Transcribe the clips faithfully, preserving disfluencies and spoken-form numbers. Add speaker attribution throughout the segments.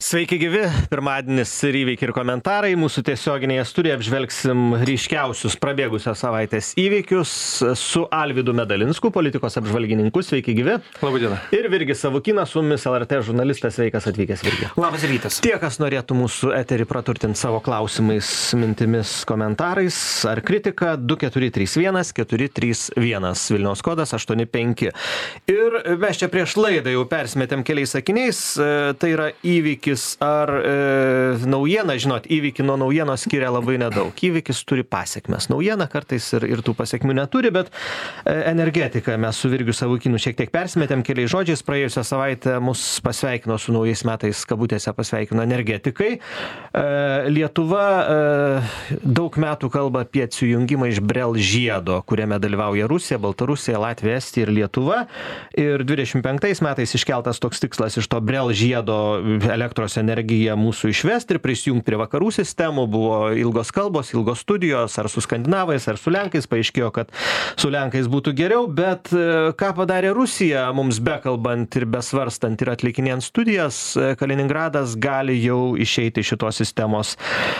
Speaker 1: Sveiki gyvi, pirmadienis ir įvykiai ir komentarai. Mūsų tiesioginėje studijoje apžvelgsim ryškiausius prabėgusios savaitės įvykius su Alvydu Medalinsku, politikos apžvalgininku. Sveiki gyvi.
Speaker 2: Labadiena.
Speaker 1: Ir Virgis Savukynas, su mumis L R T žurnalistas. Sveikas atvykęs, Virgi.
Speaker 2: Labas rytas.
Speaker 1: Tie, kas norėtų mūsų eterį praturtinti savo klausimais, mintimis, komentarais ar kritika, du keturi trys vienas keturi trys vienas, Vilniaus kodas aštuoni penki. Ir mes čia prieš laidą jau persimetėm keliais sakiniais. Tai yra įvykis ar e, naujiena, žinot, įvykį nuo naujienos skiria labai nedaug. Įvykis turi pasiekmes. Naujiena kartais ir, ir tų pasiekmių neturi, bet e, energetika mes su Virgiu Savukynu šiek tiek persimetėm keliais žodžiais. Praėjusią savaitę mus pasveikino su naujais metais, kabutėse pasveikino energetikai. E, Lietuva e, daug metų kalba apie atsijungimą iš Brel žiedo, kuriame dalyvauja Rusija, Baltarusija, Latvija, Estija ir Lietuva. Ir dvidešimt penktais metais iškeltas toks tikslas iš to Brel žiedo elektros energiją mūsų išvesti ir prisijungti prie vakarų sistemų. Buvo ilgos kalbos, ilgos studijos, ar su skandinavais, ar su lenkais. Paaiškėjo, kad su lenkais būtų geriau, bet ką padarė Rusija, mums bekalbant ir besvarstant ir atlikinėjant studijas, Kaliningradas gali jau išeiti iš šitos sistemos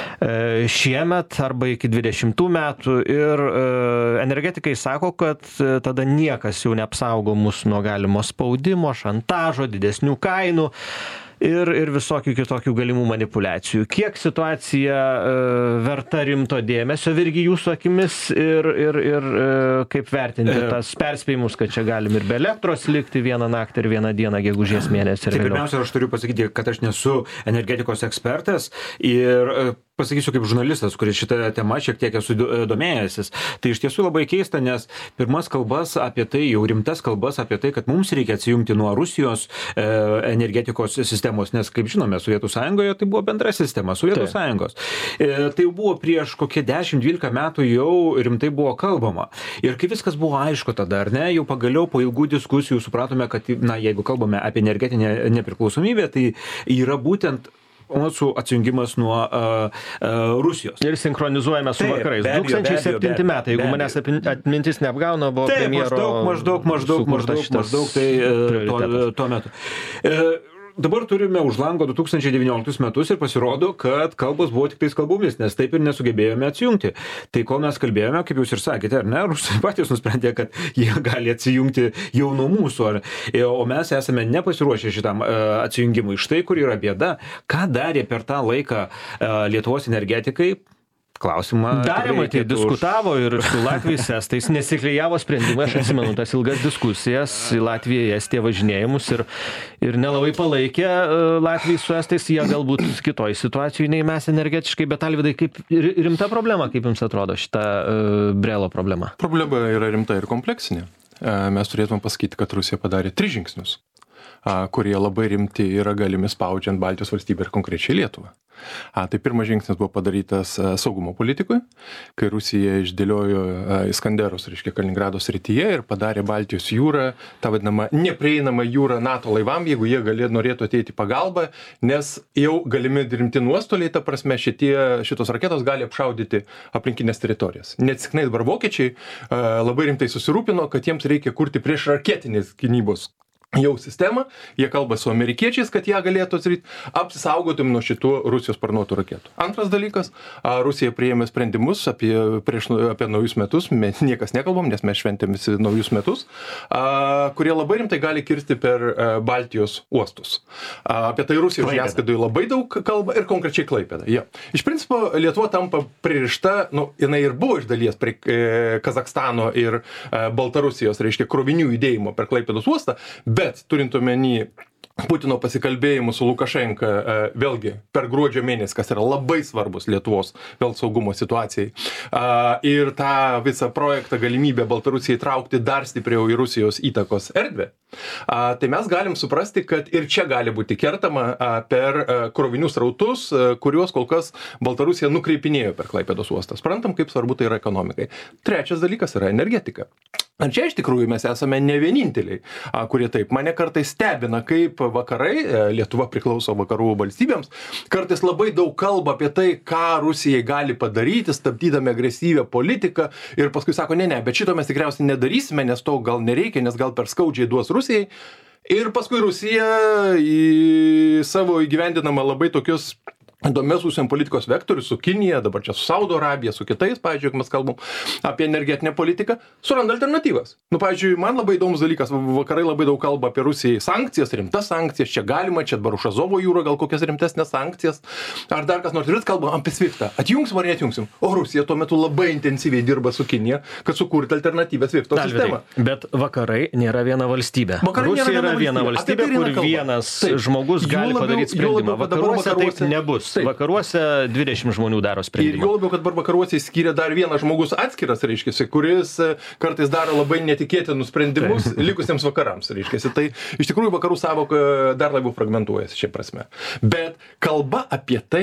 Speaker 1: šiemet arba iki dvidešimtų metų. Ir energetikai sako, kad tada niekas jau neapsaugo mus nuo galimo spaudimo, šantažo, didesnių kainų ir, ir visokių kitokių galimų manipulacijų. Kiek situacija e, verta rimto dėmesio, Virgi, jūsų akimis, ir, ir, ir e, kaip vertinti e... tas perspėjimus, kad čia galim ir be elektros likti vieną naktį ir vieną dieną, gegužės mėnesį ir
Speaker 2: tai
Speaker 1: vėliau?
Speaker 2: Pirmiausia, aš turiu pasakyti, kad aš nesu energetikos ekspertas ir pasakysiu kaip žurnalistas, kuris šitą temą šiek tiek esu domėjęsis. Tai iš tiesų labai keista, nes pirmas kalbas apie tai, jau rimtas kalbas apie tai, kad mums reikia atsijungti nuo Rusijos e, energetikos sistemos, nes kaip žinome, Sovietų Sąjungoje tai buvo bendra sistema, Sovietų tai. Sąjungos. E, tai buvo prieš kokie dešimt dvylika metų jau rimtai buvo kalbama. Ir kai viskas buvo aišku tada, ar ne, jau pagaliau po ilgų diskusijų supratome, kad, na, jeigu kalbame apie energetinę nepriklausomybę, tai yra būtent mūsų atsijungimas nuo uh, uh, Rusijos.
Speaker 1: Ir sinchronizuojame su vakarais. du tūkstančiai septinti metai, jeigu manęs atmintis neapgauna, buvo
Speaker 2: taip,
Speaker 1: premjero...
Speaker 2: Maždaug, maždaug, maždaug, maždaug, maždaug tai uh, tuo, tuo metu. Uh, Dabar turime už lango du tūkstančiai devynioliktus metus ir pasirodo, kad kalbos buvo tik tais kalbomis, nes taip ir nesugebėjome atsijungti. Tai kol mes kalbėjome, kaip jūs ir sakėte, ar ne, rusai patys nusprendė, kad jie gali atsijungti jau nuo mūsų, ar, o mes esame nepasiruošę šitam uh, atsijungimui. Štai kur yra bėda, ką darė per tą laiką uh, Lietuvos energetikai. Klausimą.
Speaker 1: Darė, matyti, diskutavo ir su Latvijais, Estais, nesiklijavo sprendimai, aš atsimenu tas ilgas diskusijas, į Latviją, Estiją važinėjimus ir, ir nelabai palaikė Latvijai su Estais, jie galbūt kitoj situacijai nei mes energetiškai, bet Alvydai, kaip rimta problema, kaip jums atrodo šita uh, Brelo problema? Problema
Speaker 3: yra rimta ir kompleksinė. Mes turėtume pasakyti, kad Rusija padarė tris žingsnius, kurie labai rimti yra galimi spaudžiant Baltijos valstybę ir konkrečiai Lietuvą. A, tai pirmas žingsnis buvo padarytas a, saugumo politikui, kai Rusija išdėliojo a, Iskanderus, reiškia Kaliningrado srityje, ir padarė Baltijos jūrą, tą vadinamą neprieinamą jūrą NATO laivam, jeigu jie galė, norėtų ateiti pagalbą, nes jau galimi rimti nuostoliai, ta prasme šitie, šitos raketos gali apšaudyti aplinkinės teritorijas. Neatsiknai dabar vokiečiai a, labai rimtai susirūpino, kad jiems reikia kurti prieš raketinės gynybos jau sistemą, jie kalba su amerikiečiais, kad jie galėtų atsiryti, apsisaugotum nuo šitų Rusijos sparnuotų raketų. Antras dalykas, Rusija priėmė sprendimus apie, prieš, apie naujus metus, mes niekas nekalbam, nes mes šventėm visi naujus metus, kurie labai rimtai gali kirsti per Baltijos uostus. Apie tai Rusijos žiniasklaidoje labai daug kalba ir konkrečiai Klaipėda. Ja. Iš principo, Lietuva tampa pririšta, nu, jinai ir buvo iš dalies prie Kazakstano ir Baltarusijos, reiškia, krovinių judėjimo per Klaipėdos uostą, bet turint omeny Putino pasikalbėjimų su Lukašenka vėlgi per gruodžio mėnesį, kas yra labai svarbus Lietuvos vėl saugumo situacijai. Ir tą visą projektą galimybę Baltarusiją įtraukti dar stipriau į Rusijos įtakos erdvę. Tai mes galim suprasti, kad ir čia gali būti kertama per krovinių srautus, kuriuos kol kas Baltarusija nukreipinėjo per Klaipėdos uostą. Suprantam, kaip svarbu tai yra ekonomikai. Trečias dalykas yra energetika. Ar čia iš tikrųjų mes esame ne vieninteliai, kurie taip. Mane kartais stebina, kaip vakarai, Lietuva priklauso vakarų valstybėms, kartais labai daug kalba apie tai, ką Rusijai gali padaryti, stabdydami agresyvią politiką ir paskui sako, ne, ne, bet šito mes tikriausiai nedarysime, nes to gal nereikia, nes gal per skaudžiai duos Rusijai. Ir paskui Rusija į savo įgyvendinamą labai tokius įdomias užsienio politikos vektorius su Kinija, dabar čia su Saudo Arabija, su kitais, pavyzdžiui, mes kalbam apie energetinę politiką, suranda alternatyvas. Nu, pavyzdžiui, man labai įdomus dalykas, vakarai labai daug kalba apie Rusijai sankcijas, rimtas sankcijas, čia galima, čia dabar už Azovo jūrą gal kokias rimtesnės sankcijas, ar dar kas nors, ir kalbam apie Swiftą. Atjungsim ar neatjungsim? O Rusija tuo metu labai intensyviai dirba su Kinija, kad sukurti alternatyvę Swifto sistemą.
Speaker 1: Bet vakarai nėra viena valstybė.
Speaker 3: Vakarai
Speaker 1: Rusija
Speaker 3: nėra
Speaker 1: yra viena valstybė, kur kalba. Vienas taip. Žmogus
Speaker 3: Jų
Speaker 1: gali
Speaker 3: labiau,
Speaker 1: padaryti sprendimą.
Speaker 3: labiau,
Speaker 1: Vakaruose
Speaker 3: vakaruose,
Speaker 1: taip nebus. Taip. Vakaruose dvidešimt žmonių daro sprendimą.
Speaker 3: Ir jau labiau, kad dabar vakaruose įskyrė dar vienas žmogus atskiras, reiškiasi, kuris kartais daro labai netikėtinus sprendimus likusiems vakarams, reiškiasi. Tai iš tikrųjų vakarų sąvoka dar labiau fragmentuojasi šia prasme. Bet kalba apie tai,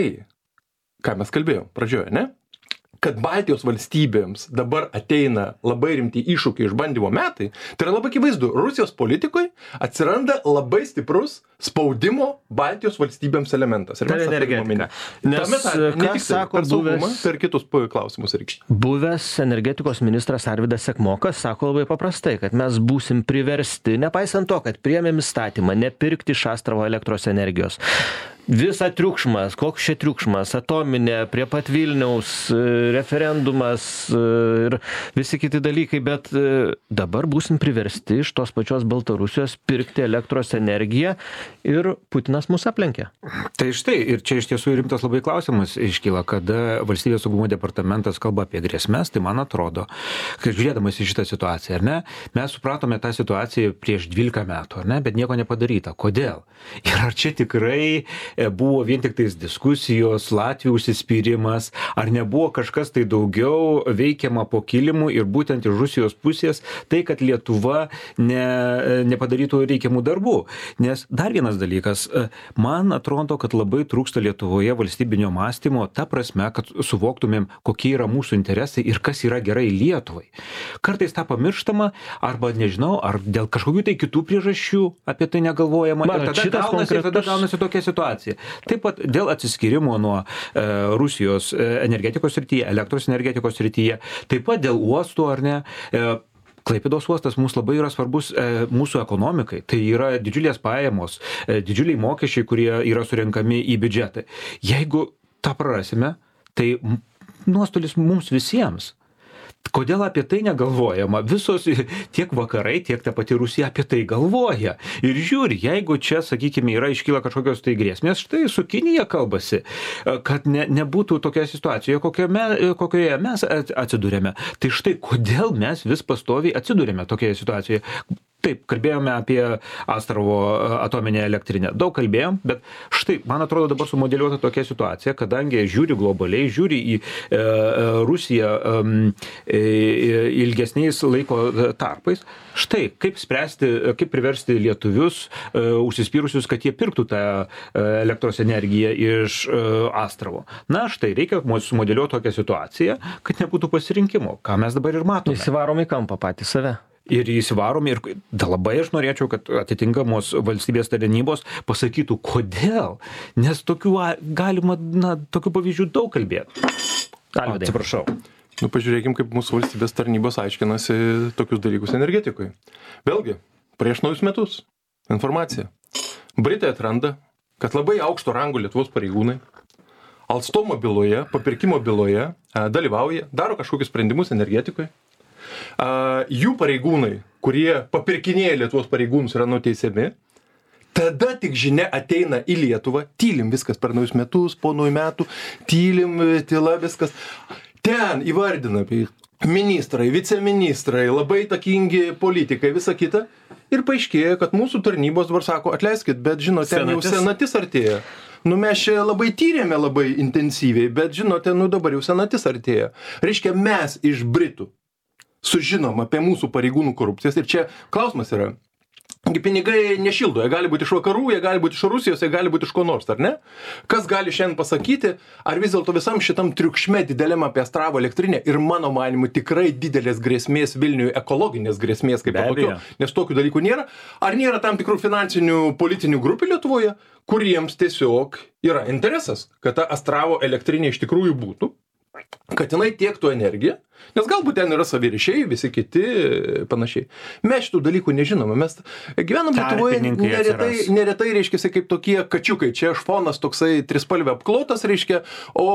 Speaker 3: ką mes kalbėjom pradžioje, ne? Kad Baltijos valstybėms dabar ateina labai rimti iššūkiai išbandymo metai, tai yra labai akivaizdu, Rusijos politikoje atsiranda labai stiprus spaudimo Baltijos valstybėms elementas.
Speaker 1: Ir energetika. Nes, ką sako buvęs,
Speaker 3: per kitus klausimus reikšti.
Speaker 1: Buvęs energetikos ministras Arvydas Sekmokas sako labai paprastai, kad mes būsim priversti, nepaisant to, kad priėmėm įstatymą, nepirkti iš Astravo elektros energijos. Visa triukšmas, koks čia triukšmas, atominė, prie pat Vilniaus, referendumas ir visi kiti dalykai, bet dabar būsim priversti iš tos pačios Baltarusijos pirkti elektros energiją ir Putinas mus aplenkė.
Speaker 2: Tai štai, ir čia iš tiesų rimtas labai klausimas iškyla, kada Valstybės saugumo departamentas kalba apie grėsmes, tai man atrodo, kad žiūrėdamas į šitą situaciją, ar ne, mes supratome tą situaciją prieš dvylika metų, ar ne, bet nieko nepadaryta. Kodėl? Ir ar čia tikrai buvo vien tik tais diskusijos, Latvijų užsispyrimas, ar nebuvo kažkas tai daugiau veikiama po kilimu ir būtent iš Rusijos pusės tai, kad Lietuva ne, nepadarytų reikiamų darbų. Nes dar vienas dalykas, man atrodo, kad labai trūksta Lietuvoje valstybinio mąstymo, ta prasme, kad suvoktumėm, kokie yra mūsų interesai ir kas yra gerai Lietuvai. Kartais tą pamirštama, arba nežinau, ar dėl kažkokių tai kitų priežasčių apie tai negalvojama.
Speaker 1: Man,
Speaker 2: ir tada gaunasi,
Speaker 1: konkretus...
Speaker 2: tada gaunasi tokia situacija. Taip pat dėl atsiskyrimo nuo e, Rusijos e, energetikos srityje, elektros energetikos srityje, taip pat dėl uostų, ar ne, e, Klaipėdos uostas mums labai yra svarbus e, mūsų ekonomikai. Tai yra didžiulės pajamos, e, didžiuliai mokesčiai, kurie yra surenkami į biudžetą. Jeigu tą prarasime, tai nuostolis mums visiems. Kodėl apie tai negalvojama? Visos tiek vakarai, tiek ta pati Rusija apie tai galvoja. Ir žiūri, jeigu čia, sakykime, yra iškyla kažkokios tai grėsmės, štai su Kinija kalbasi, kad ne, nebūtų tokia situacija, kokioje, kokioje mes atsidūrėme. Tai štai, kodėl mes vis pastoviai atsidūrėme tokioje situacijoje? Taip, kalbėjome apie Astravo atominę elektrinę. Daug kalbėjom, bet štai, man atrodo, dabar sumodeliuota tokia situacija, kadangi žiūri globaliai, žiūri į e, Rusiją e, ilgesniais laiko tarpais. Štai, kaip spręsti, kaip priversti lietuvius e, užsispyrusius, kad jie pirktų tą e, elektros energiją iš e, Astravo. Na, štai, reikia sumodeliuoti tokią situaciją, kad nebūtų pasirinkimo, ką mes dabar ir matome.
Speaker 1: Įsivarom į kampą patį save.
Speaker 2: Ir įsivaromi, ir da labai aš norėčiau, kad atitinkamos valstybės tarnybos pasakytų, kodėl, nes tokių galima, na, tokių pavyzdžių daug kalbėti.
Speaker 1: Alvydai.
Speaker 2: Atsiprašau.
Speaker 3: Nu, pažiūrėkim, kaip mūsų valstybės tarnybos aiškinasi tokius dalykus energetikoje. Vėlgi, prieš naujus metus informacija. Britai atranda, kad labai aukšto rango Lietuvos pareigūnai Alstomo byloje, papirkimo byloje dalyvauja, daro kažkokius sprendimus energetikoje. Uh, jų pareigūnai, kurie papirkinėja Lietuvos pareigūnus, yra nuteisiami. Tada tik žinia ateina į Lietuvą, tylim viskas per naujus metus, po naujų metų, tylim, tyla viskas. Ten įvardina ministrai, viceministrai, labai takingi politikai, visa kita. Ir paaiškėja, kad mūsų tarnybos dabar sako, atleiskit, bet žinote, ten jau senatis artėja. Nu mes čia labai tyrėme labai intensyviai, bet žinote, nu dabar jau senatis artėja. Reiškia, mes iš Britų sužinom apie mūsų pareigūnų korupcijas. Ir čia klausimas yra, Pinigai nešildo, jie gali būti iš vakarų, jie gali būti iš Rusijos, jie gali būti iš ko nors, ar ne? Kas gali šiandien pasakyti, ar vis dėlto visam šitam triukšme dideliam apie Astravo elektrinę ir mano manimu tikrai didelės grėsmės Vilniui, ekologinės grėsmės kaip tokio, nes tokių dalykų nėra, ar nėra tam tikrų finansinių politinių grupių Lietuvoje, kuriems tiesiog yra interesas, kad ta Astravo elektrinė iš tikrųjų būtų, kad jinai tiektų energiją, nes galbūt ten yra saviryšiai, visi kiti panašiai. Mes šitų dalykų nežinome, mes gyvenam Lietuvoje neretai, neretai reiškia, kaip tokie kačiukai, čia aš fonas toksai trispalvė apklotas, reiškia, o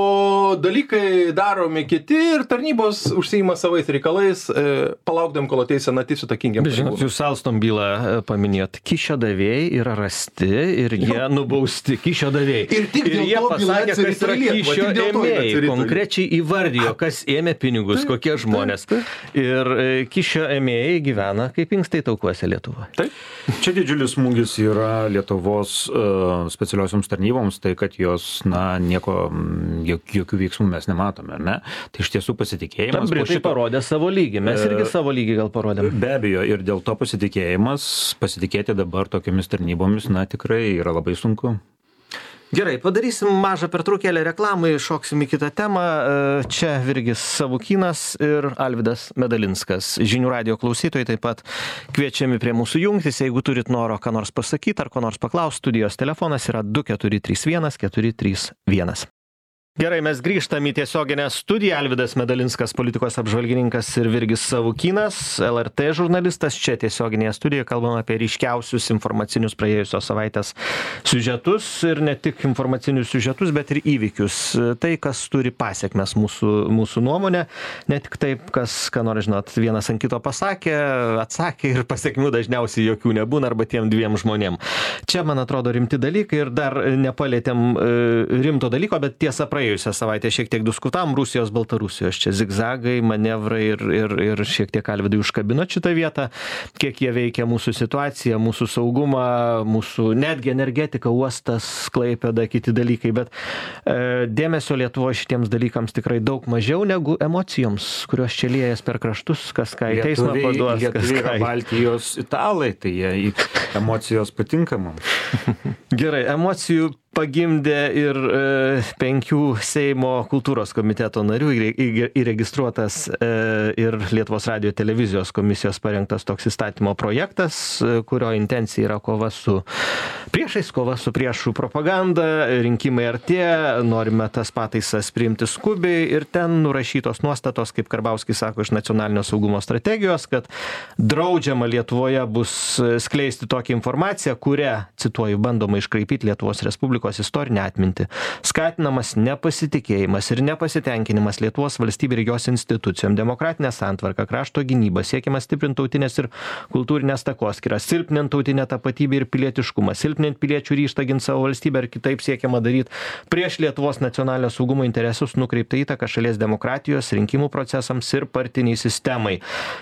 Speaker 3: dalykai daromi kiti ir tarnybos užsiima savais reikalais, palaukdam, kol ateis senatis įtakingiam.
Speaker 1: Žinot, jūs Alstom bylą paminėjot, kyšio davėjai yra rasti ir jie jo. Nubausti kyšio davėjai.
Speaker 3: Ir tik dėl
Speaker 1: ir jie
Speaker 3: to
Speaker 1: pasakė, kas yra kyšio ėmėjai, konkrečiai įvardijo, kas ėmė pinigus, taip, kokie žmonės. Taip, taip. Ir kyšio ėmėjai gyvena kaip inkstai taukuose Lietuvoje.
Speaker 2: Taip. Čia didžiulis smūgis yra Lietuvos uh, specialiosioms tarnyboms, tai kad jos, na, nieko, jok, jokių veiksmų mes nematome, ne? Tai iš tiesų pasitikėjimas.
Speaker 1: Tam Britai šito... parodė savo lygį, mes irgi uh, savo lygį gal parodėm.
Speaker 2: Be abejo, ir dėl to pasitikėjimas, pasitikėti dabar tokiamis tarnybomis, na, tikrai yra labai sunku.
Speaker 1: Gerai, padarysim mažą pertraukėlę reklamai, šoksim į kitą temą. Čia Virgis Savukynas ir Alvydas Medalinskas. Žinių radijo klausytojai taip pat kviečiami prie mūsų jungtis. Jeigu turit noro ką nors pasakyti ar ko nors paklausti, studijos telefonas yra du keturi trys vienas keturi trys vienas. Gerai, mes grįžtam į tiesioginę studiją. Alvydas Medalinskas, politikos apžvalgininkas, ir Virgis Savukynas, L R T žurnalistas. Čia tiesioginėje studijoje kalbam apie ryškiausius informacinius praėjusios savaitės siužetus ir ne tik informacinius siužetus, bet ir įvykius. Tai, kas turi pasiekmes mūsų, mūsų nuomonė, ne tik taip, kas, ką nors žinot, vienas ant kito pasakė, atsakė ir pasiekmių dažniausiai jokių nebūna arba tiem dviem žmonėm. Čia, man atrodo, rimti dalykai ir dar nepalėtėm rimto dalyko, bet tiesa praėjusią savaitę šiek tiek diskutavom Rusijos, Baltarusijos, čia zigzagai, manevrai ir, ir, ir šiek tiek Alvydai užkabino šitą vietą, kiek jie veikia mūsų situaciją, mūsų saugumą, mūsų netgi energetika, uostas, Klaipėda, kiti dalykai, bet e, dėmesio Lietuvoje šitiems dalykams tikrai daug mažiau negu emocijoms, kurios čia liejas per kraštus, kas ką į teismą paduos, kas ką į...
Speaker 2: Baltijos italai, tai jie emocijos patinka mums.
Speaker 1: Gerai, emocijų pagimdė ir e, penkių Seimo kultūros komiteto narių įregistruotas e, ir Lietuvos radijo televizijos komisijos parengtas toks įstatymo projektas, e, kurio intencija yra kova su priešais, kova su priešų propaganda, rinkimai artėja, norime tas pataisas priimti skubiai ir ten nurašytos nuostatos, kaip Karbauskis sako, iš nacionalinio saugumo strategijos, kad draudžiama Lietuvoje bus skleisti tokią informaciją, kurią, cituoju, bandoma iškraipyti Lietuvos Respublikos istorinę atmintį. Skatinamas nepasitikėjimas ir nepasitenkinimas Lietuvos valstybė ir jos institucijom, demokratinė santvarka, krašto gynyba, siekiama stiprinti tautinės ir kultūrinės takoskyrą, silpninant tautinę tapatybę ir pilietiškumą, silpninant piliečių ryžtą ginti savo valstybę ir kitaip siekiama daryti prieš Lietuvos nacionalinio saugumo interesus nukreiptą įtaką šalies demokratijos, rinkimų procesams ir partiniai sistemai.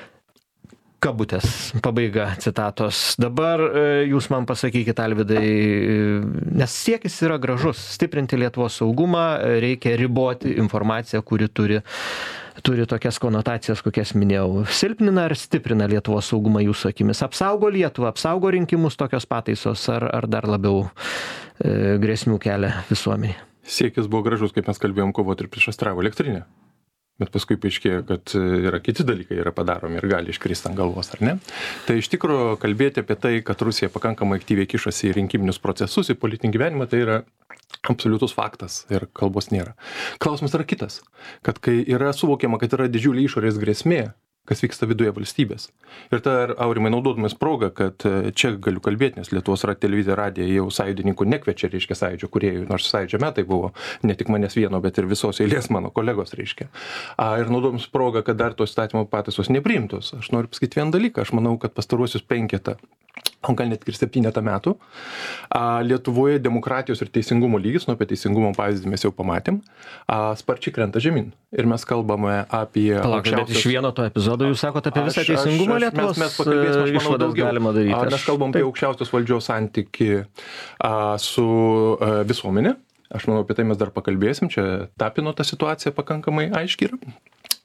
Speaker 1: Kabutės, pabaiga citatos. Dabar jūs man pasakykit, Alvydai, nes siekis yra gražus. Stiprinti Lietuvos saugumą, reikia riboti informaciją, kuri turi, turi tokias konotacijas, kokias minėjau. Silpnina ar stiprina Lietuvos saugumą jūsų akimis? Apsaugo Lietuvą, apsaugo rinkimus tokios pataisos, ar, ar dar labiau e, grėsmių kelia visuomenė?
Speaker 3: Siekis buvo gražus, kaip mes kalbėjom, kovoti ir prieš Astravo elektrinę. Bet paskui paaiškėjo, kad yra kiti dalykai yra padaromi ir gali iškristi ant galvos, ar ne? Tai iš tikrųjų kalbėti apie tai, kad Rusija pakankamai aktyviai kišasi į rinkiminius procesus, į politinį gyvenimą, tai yra absoliutus faktas ir kalbos nėra. Klausimas yra kitas, kad kai yra suvokiama, kad yra didžiulė išorės grėsmė, kas vyksta viduje valstybės. Ir ta, Aurimai, naudodamas progą, kad čia galiu kalbėti, nes Lietuvos televizija radija jau sąjungininkų nekviečia, reiškia, sąjūdžio kūrėjų, nors sąjūdžio metai buvo ne tik manęs vieno, bet ir visos eilės mano kolegos, reiškia. A, ir naudodamas progą, kad dar tos įstatymo pataisos nepriimtos. Aš noriu pasakyti vieną dalyką, aš manau, kad pastaruosius penketą, o gal net ir septynetą metų, a, Lietuvoje demokratijos ir teisingumo lygis, nu apie teisingumo pavyzdį mes jau pamatėm, a, sparčiai krenta žemyn. Ir mes kalbame apie...
Speaker 1: Palauk, aukščiausios... bet iš vieno to epizodo jūs sakote apie visą teisingumą Lietuvos,
Speaker 3: mes, mes
Speaker 1: išvadas galima daryti.
Speaker 3: A, mes kalbam apie aukščiausios valdžios santyki a, su a, visuomenė. Aš manau, apie tai mes dar pakalbėsim. Čia Tapino ta situacija pakankamai aiški yra.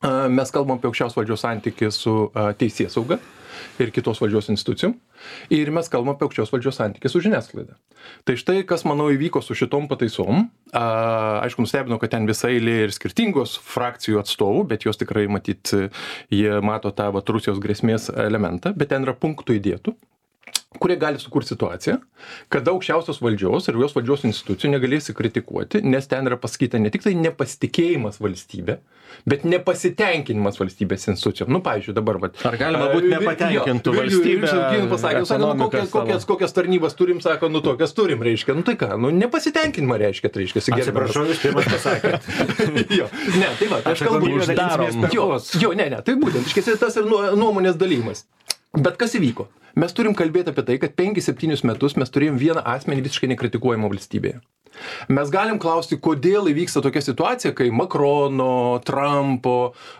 Speaker 3: mes kalbam apie aukščiausios valdžios santykį su teisėsauga ir kitos valdžios institucijom. Ir mes kalbam apie aukščiausios valdžios santykį su žiniasklaida. Tai štai, kas, manau, įvyko su šitom pataisom. A, aišku, nustebino, kad ten visa eilė ir skirtingos frakcijų atstovų, bet jos tikrai, matyt, jie mato tą vat, Rusijos grėsmės elementą, bet ten yra punktų įdėtų, kurie gali sukurti situaciją, kada aukščiausios valdžios ir jos valdžios institucijų negalės kritikuoti, nes ten yra pasakyta ne tik tai nepasitikėjimas valstybė, bet nepasitenkinimas valstybės institucijom. Nu, pavyzdžiui, dabar... Vat,
Speaker 1: ar galima būti nepatenkintų valstybę?
Speaker 3: Pasakė, sako, nu, kokias, kokias, kokias tarnybas turim, sako, nu, tokias turim, reiškia. Nu, tai ką, nu, nepasitenkinimą reiškia, tai reiškia.
Speaker 2: Atsiprašau, jūs pirmas pasakėt.
Speaker 3: Jo, ne, tai va, aš kalbu,
Speaker 1: uždarom.
Speaker 3: Jo, jo, ne, ne, tai būtent, iškėsi tas ir nuomonės dalymas. Bet kas įvyko? Mes turim kalbėti apie tai, kad penkis septynis metus mes turėjom vieną asmenį visiškai nekritikuojamą valstybėje. Mes galim klausti, kodėl įvyksta tokia situacija, kai Makrono, Trumpo,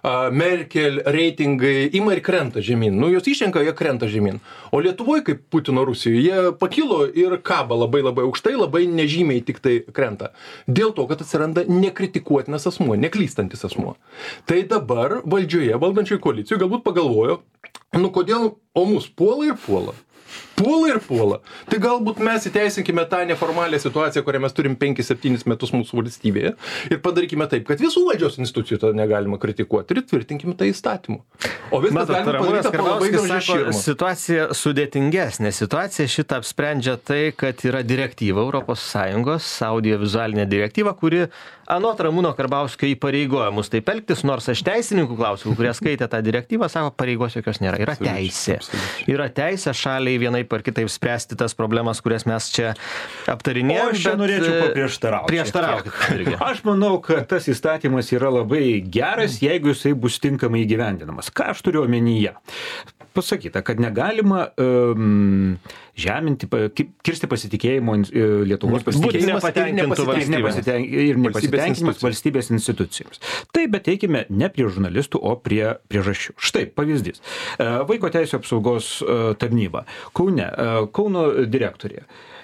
Speaker 3: Merkel reitingai ima ir krenta žemyn. Nu, jos išrenka, jie krenta žemyn. O Lietuvoje, kaip Putino Rusijoje, jie pakilo ir kaba labai labai aukštai, labai nežymiai tik tai krenta. Dėl to, kad atsiranda nekritikuotinas asmuo, neklystantis asmuo. Tai dabar valdžioje, valdančioje koalicijoje galbūt pagalvojo, nu kodėl, o mus puola ir puola. Puola ir puola. Tai galbūt mes įteisinkime tą neformalią situaciją, kurią mes turim penkis septynis metus mūsų valstybėje ir padarykime taip, kad visų valdžios institucijų to negalima kritikuoti ir tvirtinkime tai įstatymu. O viskas galima padaryti po labai gražia širma.
Speaker 1: Situacija sudėtingesnė. Situacija šitą apsprendžia tai, kad yra direktyva Europos Sąjungos, audiovizualinė direktyva, kuri anot Ramūno Karbauskio įpareigoja mus taip elgtis, nors aš teisininkų klausimų, kurie skaitė tą direktyvą, sako, pareigos jokios nėra. Yra teisė. Yra teisė šaliai vienaip ar kitaip spręsti tas problemas, kurias mes čia aptarinėjome.
Speaker 2: O aš čia norėčiau paprieštarauti.
Speaker 1: Prieštaraukit.
Speaker 2: Aš manau, kad tas įstatymas yra labai geras, jeigu jisai bus tinkamai įgyvendinamas. Ką aš turiu omenyje? Pasakyta, kad negalima um, žeminti, kirsti pasitikėjimo Lietuvos
Speaker 1: pasitikėjimas
Speaker 2: ir nepasitenkinimas valstybės institucijoms. Tai bet teikime ne prie žurnalistų, o prie priežasčių. Štai pavyzdys. Vaiko teisų apsaugos tarnyba. Kaune, Kauno direktorė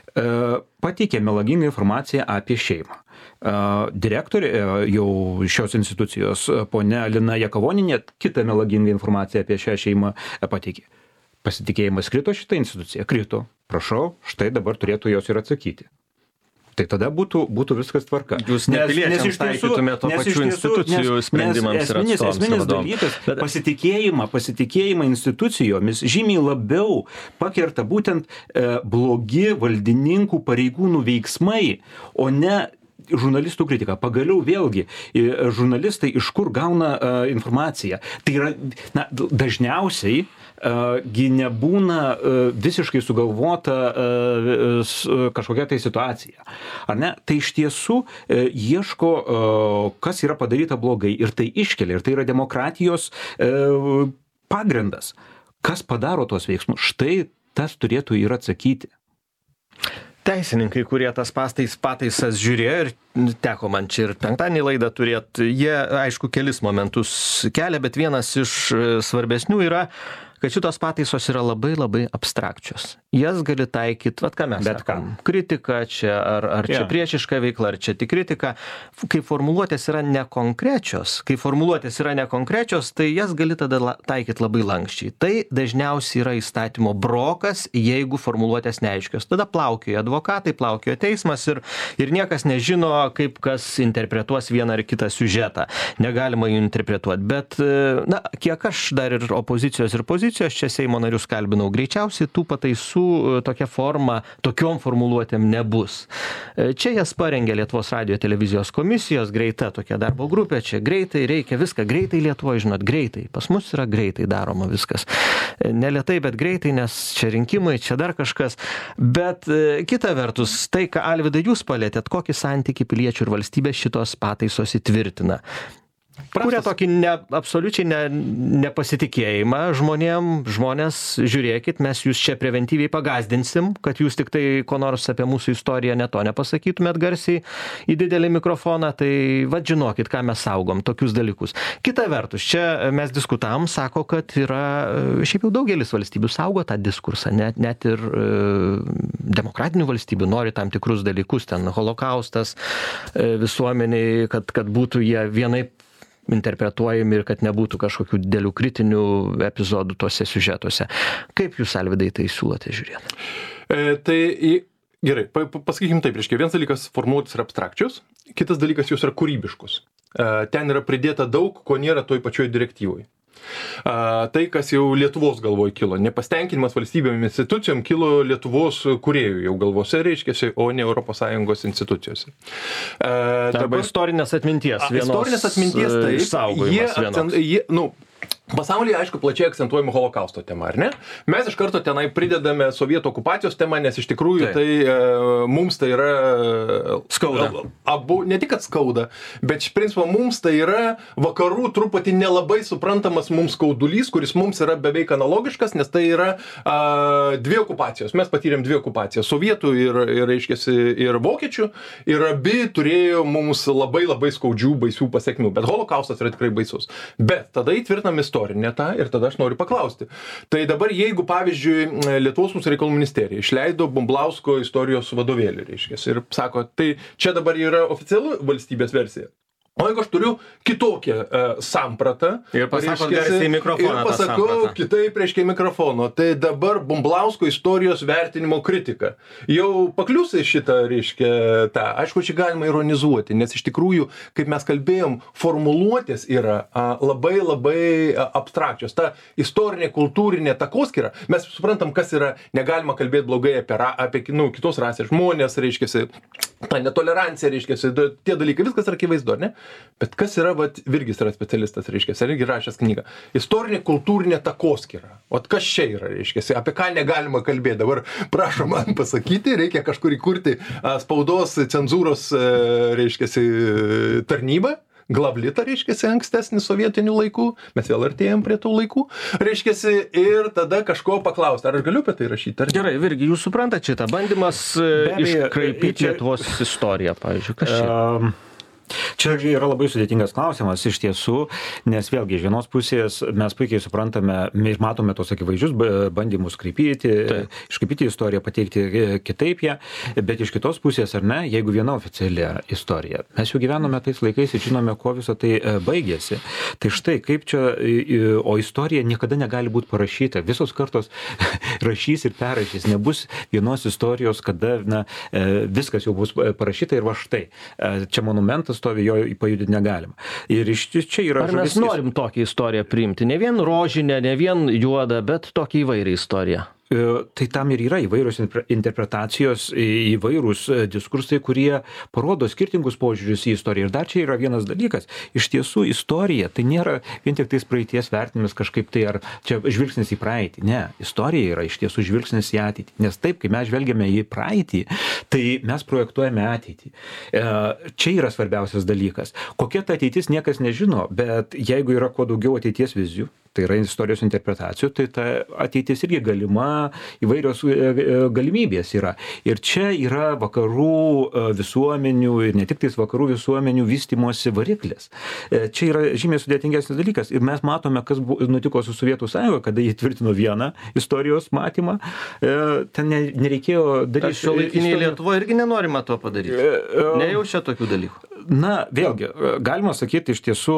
Speaker 2: pateikė melagingą informaciją apie šeimą. Direktorė jau šios institucijos ponia Lina Jakavoninė kitą melagingą informaciją apie šią šeimą pateikė. Pasitikėjimas krito šitą instituciją? Krito. Prašau, štai dabar turėtų jos ir atsakyti. Tai tada būtų, būtų viskas tvarka.
Speaker 1: Jūs nepiliečiams taikytume to pačių institucijų sprendimams ir atstovams.
Speaker 2: Esminis dalykas, pasitikėjimą, pasitikėjimą institucijomis žymiai labiau pakerta būtent e, blogi valdininkų pareigūnų veiksmai, o ne žurnalistų kritika. Pagaliau vėlgi, žurnalistai iš kur gauna uh, informaciją. Tai yra, na, dažniausiai uh, gi nebūna uh, visiškai sugalvota uh, kažkokia tai situacija. Ar ne? Tai iš tiesų uh, ieško, uh, kas yra padaryta blogai ir tai iškelia. Ir tai yra demokratijos uh, pagrindas. Kas padaro tuos veiksmus? Štai tas turėtų ir atsakyti.
Speaker 1: Teisininkai, kurie tas pastais, pataisas žiūrėjo ir teko man čia ir penktadienį laidą turėti, jie, aišku, kelis momentus kelia, bet vienas iš svarbesnių yra, kad šitos pataisos yra labai labai abstrakčios. Jas gali taikyti, vat ką mes
Speaker 2: bet
Speaker 1: sakom, kritika čia, ar, ar čia
Speaker 2: yeah.
Speaker 1: priešiška veikla, ar čia tik kritika. Kai formuluotės yra nekonkrečios, kai formuluotės yra nekonkrečios, tai jas gali tada la, taikyti labai lankščiai. Tai dažniausiai yra įstatymo brokas, jeigu formuluotės neaiškios. Tada plaukioja advokatai, plaukioja teismas ir, ir niekas nežino, kaip kas interpretuos vieną ar kitą siužetą. Negalima jų interpretuoti. Bet, na, kiek aš dar ir opozicijos ir pozicijos čia Seimo narius kalbinau, greičiausiai tų pataisų tokia forma, tokiom formuluotėm nebus. Čia jas parengė Lietuvos radijo televizijos komisijos, greita tokia darbo grupė, čia greitai reikia viską, greitai Lietuvoje, žinot, greitai. Pas mus yra greitai daroma viskas. Ne lėtai, bet greitai, nes čia rinkimai, čia dar kažkas. Bet kita vertus, tai, ką Alvydai jūs palėtėt, kokį santykį piliečių ir valstybės šitos pataisos įtvirtina. Kuria tokį ne, absoliučiai ne, nepasitikėjimą žmonėm, žmonės, žiūrėkit, mes jūs čia preventyviai pagazdinsim, kad jūs tik tai ko nors apie mūsų istoriją ne to nepasakytumėt garsiai į didelį mikrofoną, tai vad žinokit, ką mes saugom, tokius dalykus. Kita vertus, čia mes diskutavom, sako, kad yra, šiaip jau daugelis valstybių saugo tą diskursą, net, net ir e, demokratinių valstybių nori tam tikrus dalykus, ten holokaustas e, visuomeniai, kad, kad būtų jie vienaip interpretuojami ir kad nebūtų kažkokių didelių kritinių epizodų tuose siužetuose. Kaip jūs, Alvydai, tai siūlote žiūrėti?
Speaker 3: E, tai į, gerai, pa, pasakykim taip, reiškia, vienas dalykas formuotis yra abstrakčios, kitas dalykas jos yra kūrybiškus. E, ten yra pridėta daug, ko nėra toj pačioj direktyvoj. A, tai, kas jau Lietuvos galvoj kilo, nepastenkinimas valstybėm institucijom kilo Lietuvos kūrėjų jau galvose, reiškiasi, o ne Europos Sąjungos institucijose. A,
Speaker 1: Arba
Speaker 3: dabar,
Speaker 1: istorinės atminties.
Speaker 3: a, istorinės atminties, taip, jie, akcent, jie, nu, pasaulyje, aišku, plačiai akcentuojama holokausto tema, ar ne? Mes iš karto tenai pridedame sovietų okupacijos temą, nes iš tikrųjų tai, tai e, mums tai yra
Speaker 1: skauda.
Speaker 3: Abu, ne tik kad skauda, bet iš principo mums tai yra vakarų truputį nelabai suprantamas mums skaudulys, kuris mums yra beveik analogiškas, nes tai yra a, dvi okupacijos. Mes patyrėm dvi okupacijas, sovietų ir, ir, reiškiasi, ir vokiečių, ir abi turėjo mums labai labai skaudžių, baisių pasiekmių, bet holokaustas yra tikrai baisus. Bet tada įtvirtinam istorinę tą ir tada aš noriu paklausti. Tai dabar jeigu, pavyzdžiui, Lietuvos mūsų reikalų ministerija išleido Bumblausko istorijos vadovėlį, reiškia, ir sako, tai čia dabar yra oficialų valstybės versija. O jeigu aš turiu kitokią uh, sampratą
Speaker 1: ir pasako garsiai į mikrofoną,
Speaker 3: ir pasakau kitaip reiškia mikrofono, tai dabar Bumblausko istorijos vertinimo kritika jau paklius į šitą, reiškia, tą. Aišku, čia galima ironizuoti, nes iš tikrųjų, kaip mes kalbėjom, formuluotės yra uh, labai labai uh, abstrakčios. Ta istorinė, kultūrinė takoskyra, mes suprantam, kas yra, negalima kalbėti blogai apie, ra, apie nu, kitos rasės žmonės, reiškia, ta netolerancija, reiškia, tie dalykai, viskas yra akivaizdu, ne? Bet kas yra, vat, Virgis yra specialistas, reiškia, irgi rašęs knygą. Istorinė, kultūrinė takoskyra. O kas čia yra, reiškia, apie ką negalima kalbėti. Dabar prašom man pasakyti, reikia kažkur įkurti a, spaudos cenzūros, a, reiškia, tarnybą. Glavlita, reiškiasi, ankstesnį sovietinių laikų, mes vėl artėjom prie tų laikų, reiškiasi, ir tada kažko paklausti, ar aš galiu apie tai rašyti, ar ne?
Speaker 1: Gerai, Virgi, jūs suprantate šitą bandymas iškraipyti Lietuvos istoriją, pavyzdžiui, kas čia?
Speaker 2: Um... Čia yra labai sudėtingas klausimas iš tiesų, nes vėlgi iš vienos pusės mes puikiai suprantame ir matome tos akivaizdžius bandymus kraipyti, iškraipyti istoriją, pateikti kitaip ją, bet iš kitos pusės, ar ne, jeigu viena oficiali istorija, mes jau gyvenome tais laikais ir žinome, kuo viso tai baigėsi. Tai štai, kaip čia, o istorija niekada negali būti parašyta, visos kartos rašys ir perrašys, nebus vienos istorijos, kada na, viskas jau bus parašyta ir va štai. Čia monumentas stovi, jo pajudinti negalima. Ir iš čia yra...
Speaker 1: Ar mes norim tokią istoriją priimti? Ne vien rožinę, ne vien juodą, bet tokią įvairią istoriją.
Speaker 2: Tai tam ir yra įvairios interpretacijos, įvairūs diskursai, kurie parodo skirtingus požiūrius į istoriją. Ir dar čia yra vienas dalykas. Iš tiesų, istorija tai nėra vien tik tais praeities vertinimas kažkaip tai, ar čia žvilgsnis į praeitį. Ne, istorija yra iš tiesų žvilgsnis į ateitį. Nes taip, kai mes žvelgiame į praeitį, tai mes projektuojame ateitį. Čia yra svarbiausias dalykas. Kokia ta ateitis niekas nežino, bet jeigu yra kuo daugiau ateities vizijų, tai yra istorijos interpretacijų, tai ta ateitis irgi galima, įvairios galimybės yra. Ir čia yra vakarų visuomenių ir ne tik tais vakarų visuomenių vystymosi variklis. Čia yra žymiai sudėtingesnis dalykas. Ir mes matome, kas nutiko su Sovietų Sąjunga, kada jie tvirtino vieną istorijos matymą. Ten nereikėjo daryti...
Speaker 1: Šiuolaikinėje istorijos... Lietuvoje irgi nenorima to padaryti. Nejaučia tokių dalykų.
Speaker 2: Na, vėlgi, galima sakyti iš tiesų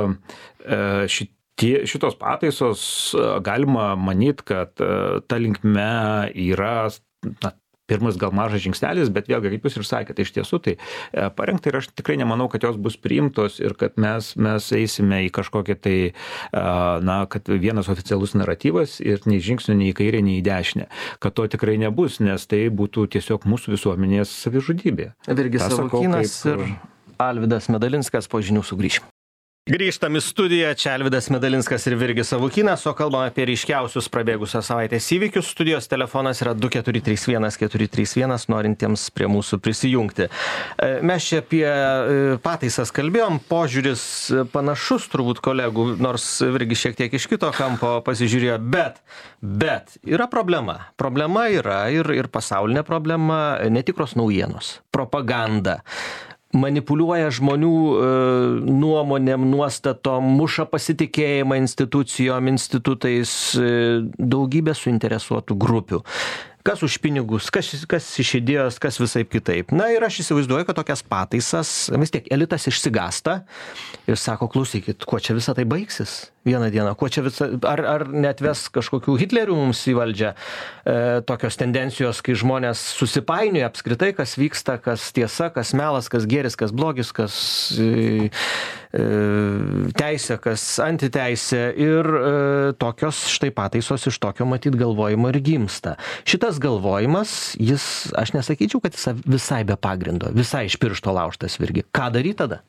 Speaker 2: šit Tie, šitos pataisos galima manyti, kad ta linkme yra na, pirmas gal mažas žingsnelis, bet vėlgi, kaip jūs ir sakėte, iš tiesų tai parengta ir aš tikrai nemanau, kad jos bus priimtos ir kad mes, mes eisime į kažkokią tai, na, kad vienas oficialus naratyvas ir nei žingsnių, nei į kairę, nei į dešinę. Kad to tikrai nebus, nes tai būtų tiesiog mūsų visuomenės savižudybė.
Speaker 1: Virgis Savukynas kaip... ir Alvydas Medalinskas, po žinių sugrįšim. Grįžtam į studiją, čia Alvydas Medalinskas ir Virgis Savukynas, o kalbam apie ryškiausius prabėgusios savaitės įvykius. Studijos telefonas yra du keturi trys vienas keturi trys vienas, norintiems prie mūsų prisijungti. Mes čia apie pataisas kalbėjom, požiūris panašus turbūt kolegų, nors Virgis šiek tiek iš kito kampo pasižiūrėjo, bet, bet yra problema. Problema yra ir, ir pasaulinė problema, netikros naujienos, propaganda. Manipuliuoja žmonių e, nuomonėm, nuostatom, muša pasitikėjimą institucijom, institutais, e, daugybė suinteresuotų grupių. kas už pinigus, kas, kas iš idėjos, kas visaip kitaip. Na ir aš įsivaizduoju, kad tokias pataisas vis tiek elitas išsigasta ir sako, klausykit, kuo čia visą tai baigsis vieną dieną, kuo čia visą, ar, ar netves kažkokių Hitlerių mums į valdžią, e, tokios tendencijos, kai žmonės susipainioja apskritai, kas vyksta, kas tiesa, kas melas, kas gėris, kas blogis, kas e, e, teisė, kas antiteisė ir e, tokios štai pataisos iš tokio matyt galvojimo ir gimsta. Šitas galvojimas, jis, aš nesakyčiau, kad jis visai be pagrindo, visai iš piršto laužtas virgi. Ką daryti tada?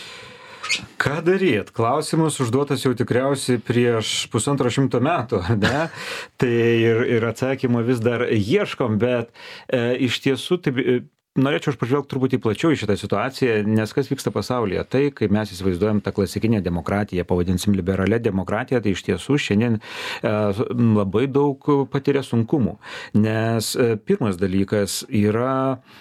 Speaker 2: Ką daryt? Klausimus užduotas jau tikriausiai prieš pusantro šimto metų, ne? Tai ir, ir atsakymą vis dar ieškom, bet e, iš tiesų taip, e, norėčiau aš pažvelgti truputį plačiau į šitą situaciją, nes kas vyksta pasaulyje? Tai, kaip mes įsivaizduojam tą klasikinę demokratiją, pavadinsim liberalią demokratiją, tai iš tiesų šiandien e, labai daug patiria sunkumų, nes e, pirmas dalykas yra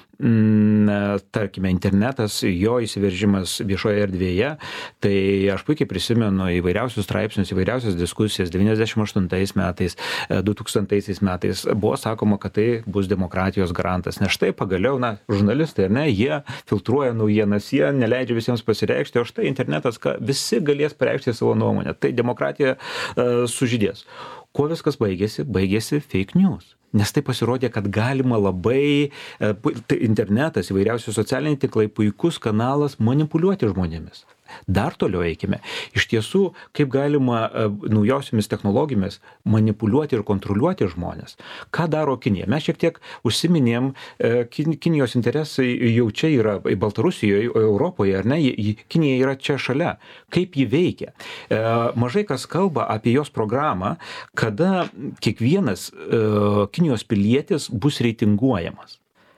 Speaker 2: tarkime, internetas, jo įsiveržimas viešoje erdvėje, tai aš puikiai prisimenu įvairiausius straipsnius, įvairiausias diskusijas devyniasdešimt aštuntais metais, du tūkstantaisiais metais buvo sakoma, kad tai bus demokratijos garantas, nes štai pagaliau, na, žurnalistai, ne, jie filtruoja naujienas, jie neleidžia visiems pasireikšti, o štai internetas, ką visi galės pareikšti savo nuomonę, tai demokratija uh, sužydės. Kuo viskas baigėsi? Baigėsi fake news. Nes tai pasirodė, kad galima labai, tai internetas, įvairiausi socialiniai tinklai, puikus kanalas manipuliuoti žmonėmis. Dar toliau eikime. Iš tiesų, kaip galima naujausiomis technologijomis manipuliuoti ir kontroliuoti žmonės. Ką daro Kinija? Mes šiek tiek užsiminėm, Kinijos interesai jau čia yra Baltarusijoje, Europoje, ar ne? Kinija yra čia šalia. Kaip ji veikia? Mažai kas kalba apie jos programą, kada kiekvienas Kinijos pilietis bus reitinguojamas.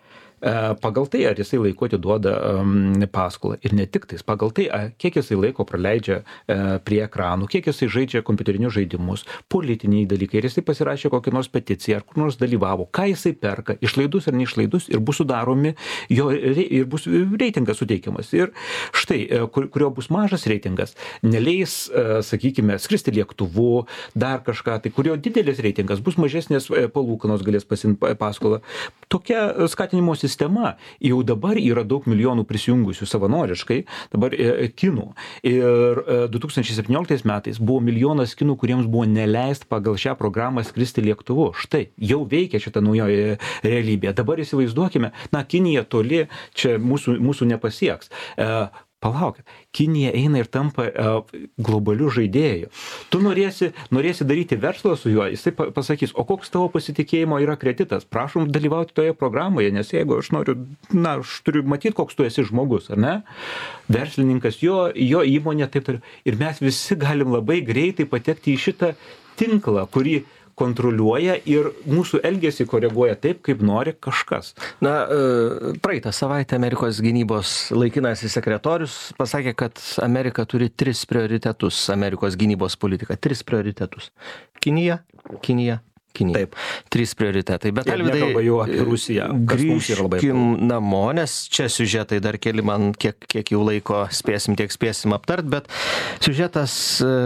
Speaker 2: Pagal tai, ar jisai laiko atiduoda um, paskolą. Ir ne tik tais, pagal tai, kiek jisai laiko praleidžia uh, prie ekranų, kiek jisai žaidžia kompiuterinius žaidimus, politiniai dalykai, ir jisai pasirašė kokią nors peticiją, ar kur nors dalyvavo, ką jisai perka, išlaidus ar neišlaidus, ir bus sudaromi, jo, ir bus reitingas suteikiamas. Ir štai, kur, kurio bus mažas reitingas, neleis, uh, sakykime, skristi lėktuvu, dar kažką, tai kurio didelis reitingas, bus mažesnės palūkanos, galės pasimti paskolą. Tokia skatinimo sistema jau dabar yra daug milijonų prisijungusių savanoriškai, dabar e, kinų. Ir e, du tūkstančiai septynioliktais metais buvo milijonas kinų, kuriems buvo neleist pagal šią programą skristi lėktuvu. Štai, jau veikia šita naujoji realybė. Dabar įsivaizduokime, na, Kinija toli čia mūsų, mūsų nepasieks. E, Palaukit, Kinija eina ir tampa uh, globalių žaidėjų. Tu norėsi, norėsi daryti verslą su juo, jisai pasakys, o koks tavo pasitikėjimo yra kreditas? Prašom dalyvauti toje programoje, nes jeigu aš noriu, na, aš turiu matyti, koks tu esi žmogus, ar ne? Verslininkas, jo, jo įmonė, taip toliau. Ir mes visi galim labai greitai patekti į šitą tinklą, kurį kontroliuoja ir mūsų elgesį koreguoja taip, kaip nori kažkas.
Speaker 1: Na, praeitą savaitę Amerikos gynybos laikinasis sekretorius pasakė, kad Amerika turi tris prioritetus, Amerikos gynybos politika, tris prioritetus. Kinija, Kinija, Kinija. Taip. Trys prioritetai. Bet Alvydai,
Speaker 2: nekalba jau apie Rusiją.
Speaker 1: Grįžkim namo, nes čia siužetai dar keli man, kiek, kiek jau laiko spėsim, tiek spėsim aptart, bet siužetas,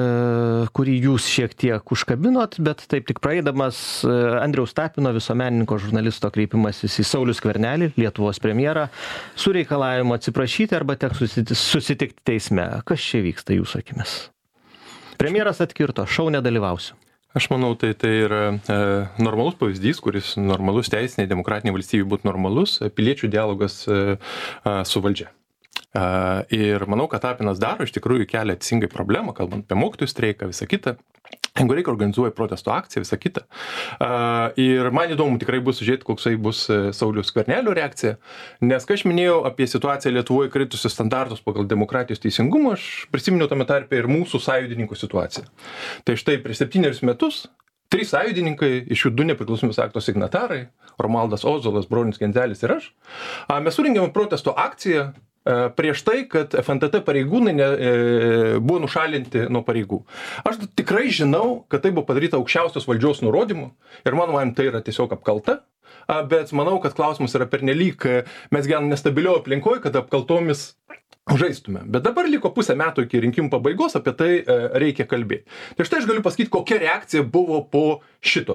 Speaker 1: kurį jūs šiek tiek užkabinot, bet taip tik praeidamas Andriaus Tapino, visuomenininko žurnalisto kreipimasis į Saulių Skvernelį, Lietuvos premjerą, su reikalavimu atsiprašyti arba teks susitikti teisme. Kas čia vyksta jūsų akimis? Premjeras atkirto, šou nedalyvausiu.
Speaker 3: Aš manau, tai tai yra e, normalus pavyzdys, kuris normalus teisiniai demokratiniai valstybei būtų normalus, piliečių dialogas e, e, su valdžia. E, ir manau, kad Tapinas daro, iš tikrųjų kelia teisingai problemą, kalbant apie mokytojų streiką, visą kitą. Jeigu reikia organizuoja protesto akciją, visą kitą. Uh, ir man įdomu tikrai bus žiūrėti, koksai bus Sauliaus Skvernelio reakcija, nes kai aš minėjau apie situaciją Lietuvoje kritusius standartus pagal demokratijos teisingumą, aš prisiminiau tame tarpe ir mūsų sąjungininkų situaciją. Tai štai prieš septynerius metus trys sąjungininkai, iš jų du nepriklausomybės akto signatarai, Romualdas Ozolas, Bronius Genzelis ir aš, uh, mes surengėme protesto akciją prieš tai, kad F N T T pareigūnai ne, e, buvo nušalinti nuo pareigų. Aš tikrai žinau, kad tai buvo padaryta aukščiausios valdžios nurodymų ir mano manim tai yra tiesiog apkalta, bet manau, kad klausimas yra pernelyg, mes gyvename nestabilioje aplinkoje, kad apkaltomis žaistume. Bet dabar liko pusę metų iki rinkimų pabaigos, apie tai e, reikia kalbėti. Tai štai aš galiu pasakyti, kokia reakcija buvo po šito.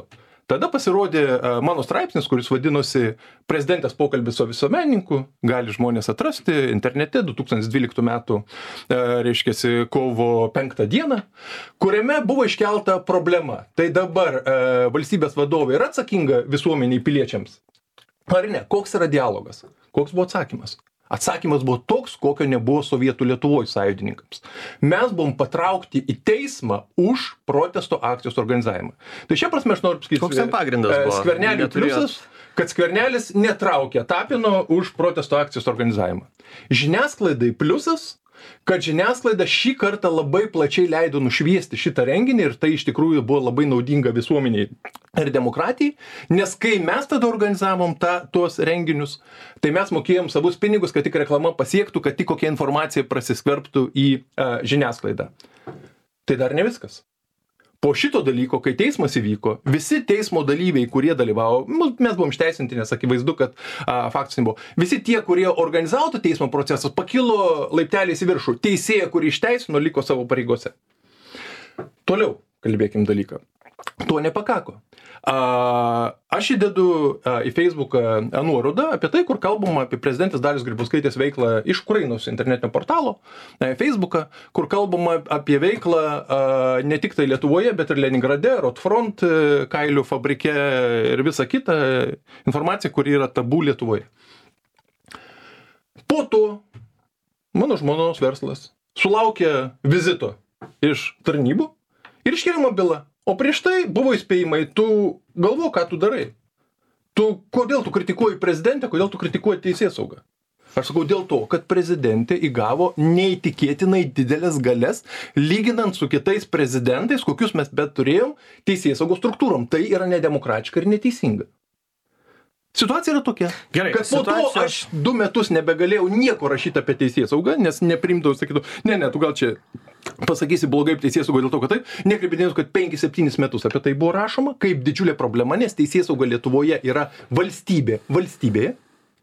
Speaker 3: Tada pasirodė mano straipsnis, kuris vadinosi Prezidentės pokalbis su visuomenininku, gali žmonės atrasti internete du tūkstančiai dvyliktų metų, reiškiasi, kovo penktą dieną, kuriame buvo iškelta problema. Tai dabar valstybės vadovai yra atsakinga visuomeniai piliečiams? Ar ne? Koks yra dialogas? Koks buvo atsakymas? Atsakymas buvo toks, kokio nebuvo Sovietų Lietuvoje sąjungininkams. Mes buvom patraukti į teismą už protesto akcijos organizavimą. Tai šia prasme aš noriu pasakyti,
Speaker 1: koks ten pagrindas buvo?
Speaker 3: Skverneliui pliusas, kad Skvernelis netraukė Tapino už protesto akcijos organizavimą. Žiniasklaidai pliusas, kad žiniasklaida šį kartą labai plačiai leido nušviesti šitą renginį ir tai iš tikrųjų buvo labai naudinga visuomeniai ir demokratijai, nes kai mes tada organizavom tą, tuos renginius, tai mes mokėjom savus pinigus, kad tik reklama pasiektų, kad tik kokia informacija prasiskverbtų į uh, žiniasklaidą. Tai dar ne viskas. Po šito dalyko, kai teismas įvyko, visi teismo dalyviai, kurie dalyvavo, mes buvom išteisinti, nes akivaizdu, kad a, faktas nebuvo. Visi tie, kurie organizavo teismo procesas, pakilo laipteliais į viršų. Teisėja, kuri išteisino, liko savo pareigose. Toliau kalbėkim dalyką. To nepakako. A, aš įdedu a, į Facebooką nuorodą apie tai, kur kalbama apie prezidentės Dalios Grybauskaitės veiklą iš Ukrainos internetinio portalo, a, Facebooką, kur kalbama apie veiklą a, ne tik tai Lietuvoje, bet ir Leningrade, Rotfront, kailių fabrike ir visa kita informacija, kuri yra tabu Lietuvoje. Po to mano žmonos verslas sulaukė vizito iš tarnybų ir iškeliama byla. O prieš tai buvo įspėjimai, tu galvo, ką tu darai. Tu, kodėl tu kritikuoji prezidentę, kodėl tu kritikuoji teisėsaugą? Aš sakau dėl to, kad prezidentė įgavo neįtikėtinai didelės galės, lyginant su kitais prezidentais, kokius mes bet turėjom teisėsaugos struktūrom. Tai yra nedemokratiška ir neteisinga. Situacija yra tokia,
Speaker 1: Gerai,
Speaker 3: kad po
Speaker 1: situacija...
Speaker 3: to aš du metus nebegalėjau nieko rašyti apie teisėsaugą, nes neprimdavau, sakytų, ne, ne, tu gal čia pasakysi blogai apie teisėsaugą dėl to, kad taip, nekreipinėjau, kad penkis septynis metus apie tai buvo rašoma, kaip didžiulė problema, nes teisėsauga Lietuvoje yra valstybė, valstybėje.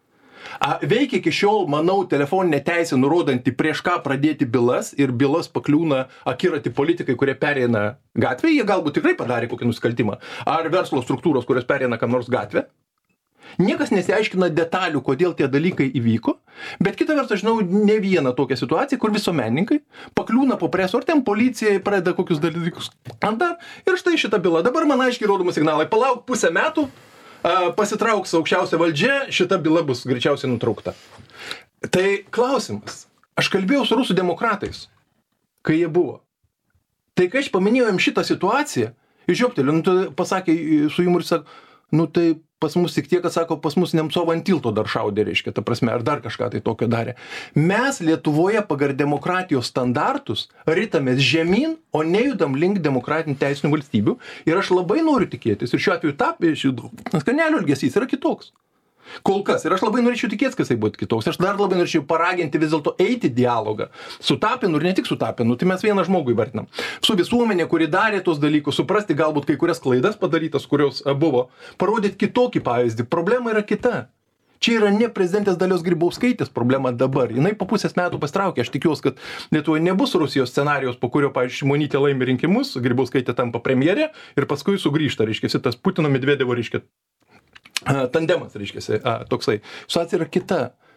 Speaker 3: A, veikia iki šiol, manau, telefoninė teisė nurodanti prieš ką pradėti bylas ir bylas pakliūna akiratį politikai, kurie pereina gatvę, jie galbūt tikrai padarė kokį nusikaltimą, ar verslo struktūros, kurios pereina kam nors gatvę. Niekas nesiaiškina detalių, kodėl tie dalykai įvyko, bet kita vertus, aš žinau ne vieną tokią situaciją, kur visuomenininkai pakliūna po preso, ar ten policija pradeda kokius dalykus andar, ir štai šita byla. Dabar man aiškiai rodomos signalai, palauk pusę metų, pasitrauks aukščiausia valdžia, šita byla bus greičiausiai nutraukta. Tai klausimas, aš kalbėjau su rusų demokratais, kai jie buvo. Tai kai aš paminėjau jam šitą situaciją, išžioptelė, nu, tai pasakė su jumoru, sako, nu tai pas mus tik tiek, kad sako, pas mus Nemcovą ant tilto dar šaudė, reiškia, ta prasme, ar dar kažką tai tokio darė. Mes Lietuvoje pagal demokratijos standartus ritamės žemyn, o nejudam link demokratinių teisinių valstybių. Ir aš labai noriu tikėtis, ir šiuo atveju tapė, Skvernelio elgesys yra kitoks. Kol kas. Ir aš labai norėčiau tikėtis, kad jisai būtų kitoks. Aš dar labai norėčiau paraginti vis dėlto eiti dialogą su Tapinu ir ne tik su Tapinu. Tai mes vieną žmogų įvertinam. Su visuomenė, kuri darė tos dalykus, suprasti galbūt kai kurias klaidas padarytas, kurios buvo, parodyti kitokį pavyzdį. Problema yra kita. Čia yra ne prezidentės Dalios Grybauskaitės problema dabar. Jinai po pusės metų pastraukė. Aš tikiuosi, kad Lietuvoje nebus Rusijos scenarijos, po kurio, pavyzdžiui, Šimonytė laimi rinkimus, Grybauskaitė tampa premjerė ir paskui sugrįžta, reiškia, tas Putino Medvedevo, reiškia, tandemas, reiškia, toksai. Situacija yra kita.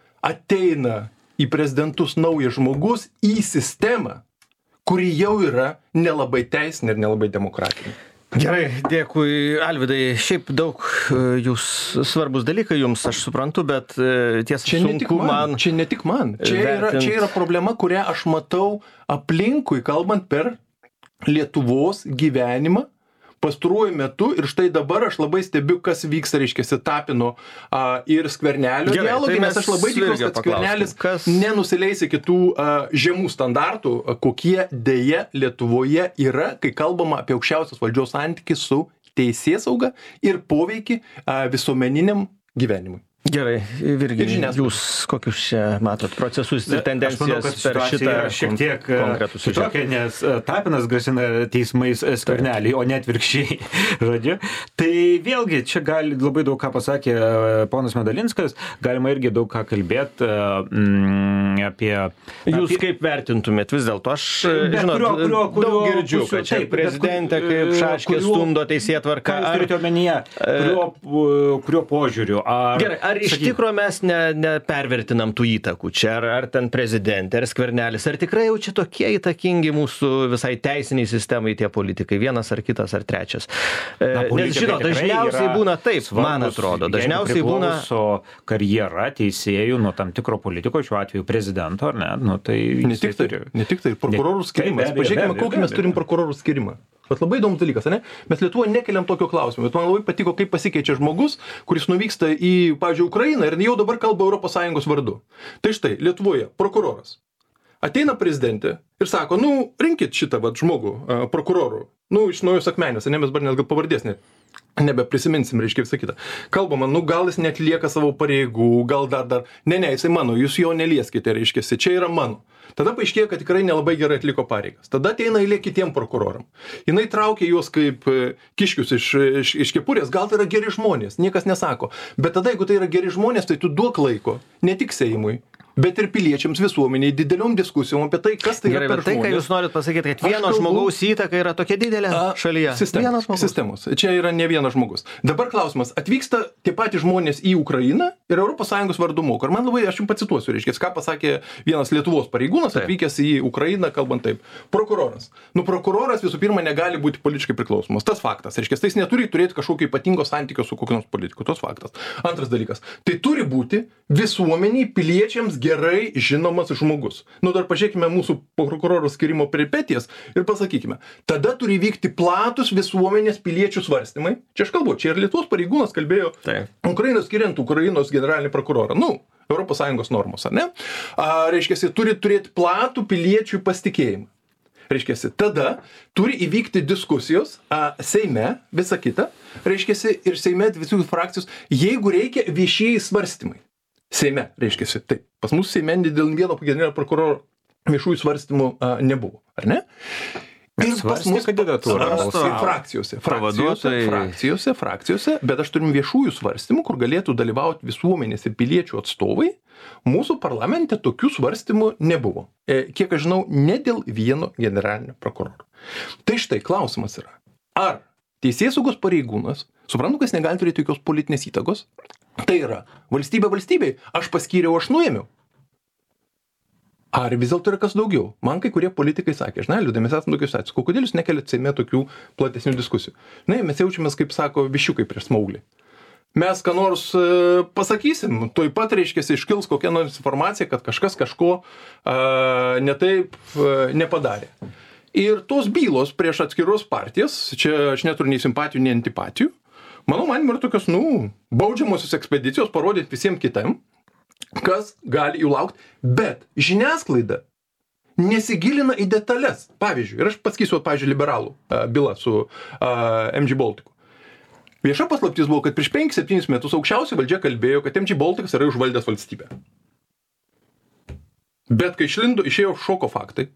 Speaker 3: Ateina į prezidentus naujas žmogus į sistemą, kuri jau yra nelabai teisinė ir nelabai demokratinė.
Speaker 1: Gerai, dėkui, Alvydai. Šiaip daug jūs svarbus dalykai jums, aš suprantu, bet tiesa
Speaker 3: čia
Speaker 1: sunku
Speaker 3: man,
Speaker 1: man...
Speaker 3: Čia ne tik man. Čia yra, čia yra problema, kurią aš matau aplinkui, kalbant per Lietuvos gyvenimą pastaruoju metu, ir štai dabar aš labai stebiu, kas vyksta, reiškia, Tapino a, ir Skvernelio dialogai, tai nes aš labai tikiuosi, kad Skvernelis kas... nenusileis iki tų a, žemų standartų, a, kokie dėja Lietuvoje yra, kai kalbama apie aukščiausios valdžios santykį su teisėsauga ir poveikį a, visuomeniniam gyvenimui.
Speaker 1: Gerai, Virginijai, jūs kokius čia matot procesus ir tendencijas
Speaker 2: manau,
Speaker 1: per šitą
Speaker 2: šiek tiek
Speaker 1: konkretų siužetą?
Speaker 2: Kitokia, nes Tapinas grasina teismais Skvernelį, o ne atvirkščiai. Žodžiu. Tai vėlgi, čia gali labai daug ką pasakė ponas Medalinskas, galima irgi daug ką kalbėti mm, apie...
Speaker 1: Jūs
Speaker 2: apie...
Speaker 1: kaip vertintumėt vis dėlto? Aš,
Speaker 2: bet
Speaker 1: žinot,
Speaker 2: kurio, kurio, kurio,
Speaker 1: daug girdžiu,
Speaker 2: pusių,
Speaker 1: kad čia
Speaker 2: taip,
Speaker 1: prezidentė kaip šaškė stumdo teisėtvarką.
Speaker 2: Ką jūs turite omenyje? Kurio, kurio požiūriu? Ar...
Speaker 1: Gerai, ar iš
Speaker 2: Sakyk...
Speaker 1: tikro mes nepervertinam ne tų įtakų čia, ar, ar ten prezidentė, ar Skvernelis, ar tikrai jau čia tokie įtakingi mūsų visai teisiniai sistemai tie politikai, vienas ar kitas ar trečias. Na, nes, žinot, dažniausiai būna taip, svarbus, man atrodo, dažniausiai būna...
Speaker 2: karjera teisėjų nuo tam tikro politiko, šiuo atveju prezidento, ar ne? Nu, tai
Speaker 3: ne, tik tai ne tik tai, prokurorų skirimas. Pažiūrėkime, kokį mes turim prokurorų skirimą. Bet labai įdomus dalykas, ne? Mes Lietuvoje nekeliam tokio klausimo, bet man labai patiko, kaip pasikeičia žmogus, kuris nuvyksta į, pavyzdžiui, Ukrainą ir jau dabar kalba Europos Sąjungos vardu. Tai štai, Lietuvoje prokuroras ateina prezidentė ir sako, nu, rinkit šitą vat, žmogų, prokurorų, nu, iš Naujos Akmenės, ne, mes bar net gal pavardės net nebeprisiminsim, reiškia visą kitą. Kalbama, nu, gal jis netlieka savo pareigų, gal dar, dar, ne, ne, jisai mano, jūs jo nelieskite, reiškia, čia yra mano. Tada paaiškėja, kad tikrai nelabai gerai atliko pareigas. Tada ateina eilė kitiem prokuroram. Jinai traukia juos kaip kiškius iš, iš, iš kepurės, gal tai yra geri žmonės, niekas nesako. Bet tada, jeigu tai yra geri žmonės, tai tu duok laiko, ne tik Seimui, bet ir piliečiams, visuomeniai, dideliom diskusijom apie tai, kas tai
Speaker 1: Gerai,
Speaker 3: yra per
Speaker 1: tai,
Speaker 3: žmonės.
Speaker 1: Ką jūs norit pasakyti, kad vieno
Speaker 3: kalbu,
Speaker 1: žmogaus įtaka yra tokia didelė
Speaker 3: a,
Speaker 1: šalyje?
Speaker 3: Sistemos, sistemos. Čia yra ne vienas žmogus. Dabar klausimas, atvyksta tie patys žmonės į Ukrainą ir Europos Sąjungos vardu moka. Ir man labai, aš jums pacituosiu, reiškia, ką pasakė vienas Lietuvos pareigūnas, taip, atvykęs į Ukrainą, kalbant taip. Prokuroras. Nu, prokuroras visų pirma negali būti politiškai priklausomas. Tas faktas. Reiškia, tai jis neturi turėti kažkokio ypatingo santykio su kokiu nors politiku. Tas faktas. Antras dalykas. Tai turi būti visuomeniai, piliečiams gerai žinomas žmogus. Nu, dar pažiūrėkime mūsų prokurorų skirimo peripetijas ir pasakykime. Tada turi vykti platus visuomenės piliečių svarstymai. Čia aš kalbu, čia ir Lietuvos pareigūnas kalbėjo
Speaker 1: Taip.
Speaker 3: Ukrainos skiriant Ukrainos generalinį prokurorą. Nu, Europos Sąjungos normos, ar ne? A, reiškiasi, turi turėti platų piliečių pasitikėjimą. Reiškiasi, tada turi įvykti diskusijos a, Seime, visa kita. Reiškiasi, ir Seime visų frakcijos, jeigu reikia viešieji svarstymai. Seime, reiškiasi, taip. Pas mus Seime dėl vieno generalinio prokuroro viešųjų svarstymų a, nebuvo, ar ne? Ir pas mus
Speaker 2: kandidatūrą
Speaker 3: frakcijose, frakcijose, frakcijose, frakcijose, bet aš turim viešųjų svarstymų, kur galėtų dalyvauti visuomenės ir piliečių atstovai. Mūsų parlamente tokių svarstymų nebuvo. E, kiek aš žinau, ne dėl vieno generalinio prokuroro. Tai štai klausimas yra, ar teisėsaugos pareigūnas, suprantu, kad jis negali turėti jokios politinės įtakos, tai yra valstybė valstybei, aš paskyriau, aš nuėmiau. Ar vis dėlto yra kas daugiau? Man kai kurie politikai sakė, žinai, liūdai, mes esame tokius atsakų, kodėl jūs nekeliat Seime tokių platesnių diskusijų? Na, mes jaučiamės, kaip sako, viščiukai prieš smauglį. Mes ką nors e, pasakysim, tuoj pat, reiškiasi, iškils kokia nors informacija, kad kažkas kažko e, netaip e, nepadarė. Ir tos bylos prieš atskiros partijas, čia aš neturiu nei simpatijų, nei antipatijų, mano manimu, yra tokios, nu, baudžiamosios ekspedicijos parodyti visiems kitam, kas gali jų laukti, bet žiniasklaida nesigilina į detalės. Pavyzdžiui, ir aš pasakysiu, pavyzdžiui, liberalų a, bylą su a, em džy Balticu. Vieša paslaptis buvo, kad prieš penkis septynis metus aukščiausia valdžia kalbėjo, kad em džy Balticas yra užvaldęs valstybę. Bet kai išlindo, išėjo šoko faktai,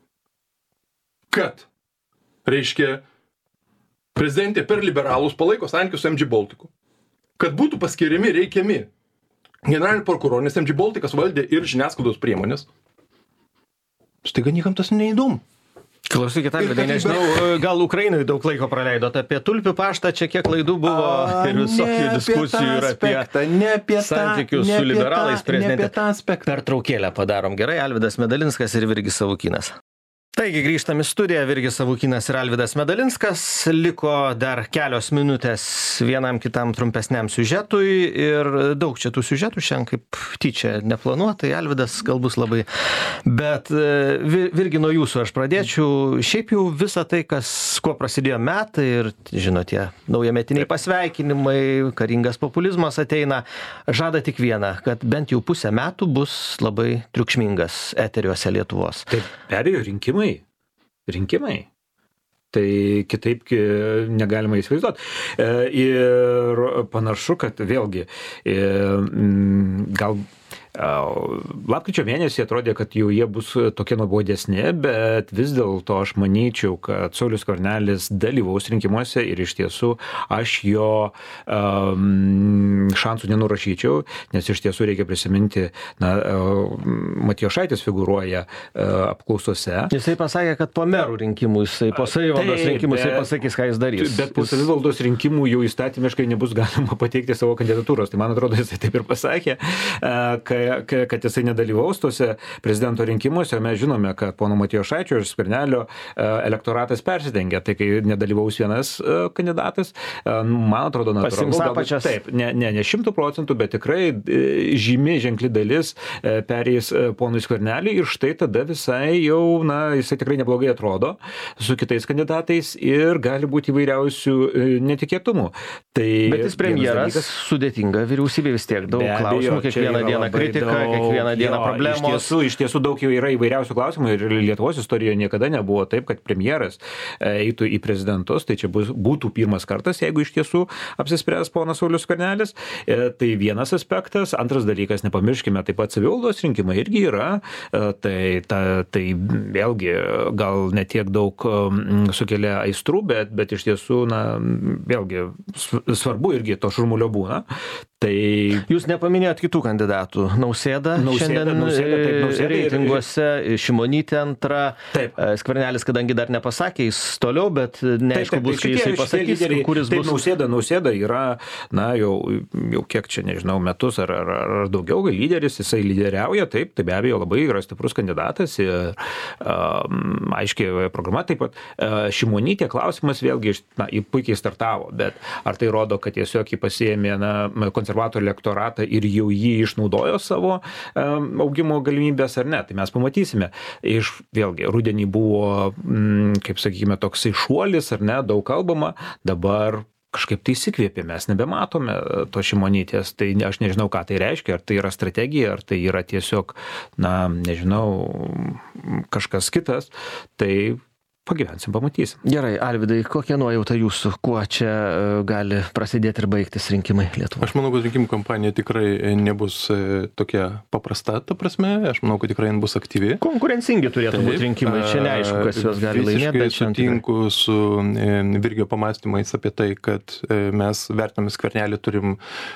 Speaker 3: kad, reiškia, prezidentė per liberalus palaiko santykius su em džy Balticu, kad būtų paskiriami reikiami generalinį prokurorą, nes em džy Balticas valdė ir žiniasklaidos priemonės. Staiga niekam tas neįdomu.
Speaker 1: Klausykit, Alvydai, nežinau, gal Ukrainai daug laiko praleidot apie tulpių paštą, čia kiek klaidų buvo A, ir visokių diskusijų ir apie, apie santykius su liberalais prezidentė. Pertraukėlę padarom. Gerai, Alvydas Medalinskas ir Virgis Savukynas. Taigi grįžtam į studiją, Virgis Savukynas ir Alvydas Medalinskas. Liko dar kelios minutės vienam kitam trumpesniam siužetui ir daug čia tų siužetų šiandien kaip tyčia neplanuotai. Alvydas gal bus labai. Bet Virgi, nuo jūsų aš pradėčiau. Šiaip jau visa tai, kas, kuo prasidėjo metai ir, žinot, tie naujametiniai pasveikinimai, karingas populizmas ateina, žada tik vieną, kad bent jau pusę metų bus labai triukšmingas eteriuose Lietuvos.
Speaker 2: Taip, be abejo, rinkimai. Rinkimai. Tai kitaip negalima įsivaizduoti. Ir panašu, kad vėlgi gal lapkričio mėnesį atrodė, kad jau jie bus tokie nuobodesni, bet vis dėlto aš manyčiau, kad Saulius Skvernelis dalyvaus rinkimuose ir iš tiesų aš jo um, šansų nenurašyčiau, nes iš tiesų reikia prisiminti, na, Matijošaitis figūruoja uh, apklausose.
Speaker 1: Jisai pasakė, kad po merų rinkimų, jisai po savivaldos rinkimų jisai pasakys, ką jis darys.
Speaker 2: Bet po savivaldos rinkimų jau įstatymiškai nebus galima pateikti savo kandidatūros. Tai man atrodo, jisai taip ir pasakė, kai kad jisai nedalyvaus tuose prezidento rinkimuose. Mes žinome, kad pono Matijošaičio ir Skvernelio elektoratas persidengia. Tai kai nedalyvaus vienas kandidatas, man atrodo, natūralu. Taip, ne, ne, ne šimtų procentų, bet tikrai žymi ženkli dalis perės ponui Skverneliui ir štai tada visai jau, na, jisai tikrai neblogai atrodo su kitais kandidatais ir gali būti įvairiausių netikėtumų. Tai
Speaker 1: bet jis premjeras, dalykas, sudėtinga vyriausybė vis tiek, daug klausimų, kiekvieną dieną kritika. Kiekvieną dieną jo, problemos.
Speaker 2: Iš tiesų, iš tiesų daug jau yra įvairiausių klausimų ir Lietuvos istorijoje niekada nebuvo taip, kad premjeras eitų į prezidentus, tai čia bus, būtų pirmas kartas, jeigu iš tiesų apsispręs ponas Saulius Skvernelis. Tai vienas aspektas. Antras dalykas, nepamirškime, taip pat savivaldos rinkimai irgi yra. Tai, ta, tai vėlgi gal netiek daug sukelia aistrų, bet, bet iš tiesų, na, vėlgi svarbu irgi to šurmulio būna. Tai
Speaker 1: jūs nepaminėjot kitų kandidatų. Nausėda, nausėda šiandien nausėda, taip, nausėda reitinguose, ir... Šimonytė antra. Taip. Skvernelis, kadangi dar nepasakė, jis toliau, bet neaišku bus, kai jisai pasakys, kuris
Speaker 2: taip,
Speaker 1: bus.
Speaker 2: Nausėda, nausėda yra, na, jau, jau kiek čia, nežinau, metus ar, ar, ar daugiau, lyderis, jisai lyderiauja, taip, tai be abejo labai yra stiprus kandidatas ir um, aiškiai programa taip pat. Uh, Šimonytė klausimas vėlgi, na, jį puikiai startavo, bet ar tai rodo, kad tiesiog jį pasiėmė, na, konservatorių elektoratą ir jau jį išnaudojo savo um, augimo galimybės ar ne, tai mes pamatysime. Iš, vėlgi, rudenį buvo, mm, kaip sakykime, toksai šuolis ar ne, daug kalbama, dabar kažkaip tai įsikvėpė, mes nebematome to Šimonytės, tai aš nežinau, ką tai reiškia, ar tai yra strategija, ar tai yra tiesiog, na, nežinau, kažkas kitas, tai pagyvensim, pamatysim.
Speaker 1: Gerai, Alvydai, kokia nuojauta jūsų, kuo čia gali prasidėti ir baigtis rinkimai Lietuvoje?
Speaker 3: Aš manau, kad rinkimų kampanija tikrai nebus tokia paprasta, ta prasme, aš manau, kad tikrai bus aktyvi.
Speaker 1: Konkurencingi turėtų būti rinkimai, čia neaišku, kas juos gali laimėti.
Speaker 3: Visiškai sutinku su Virgio pamąstymais apie tai, kad mes vertinami Skvernelį turim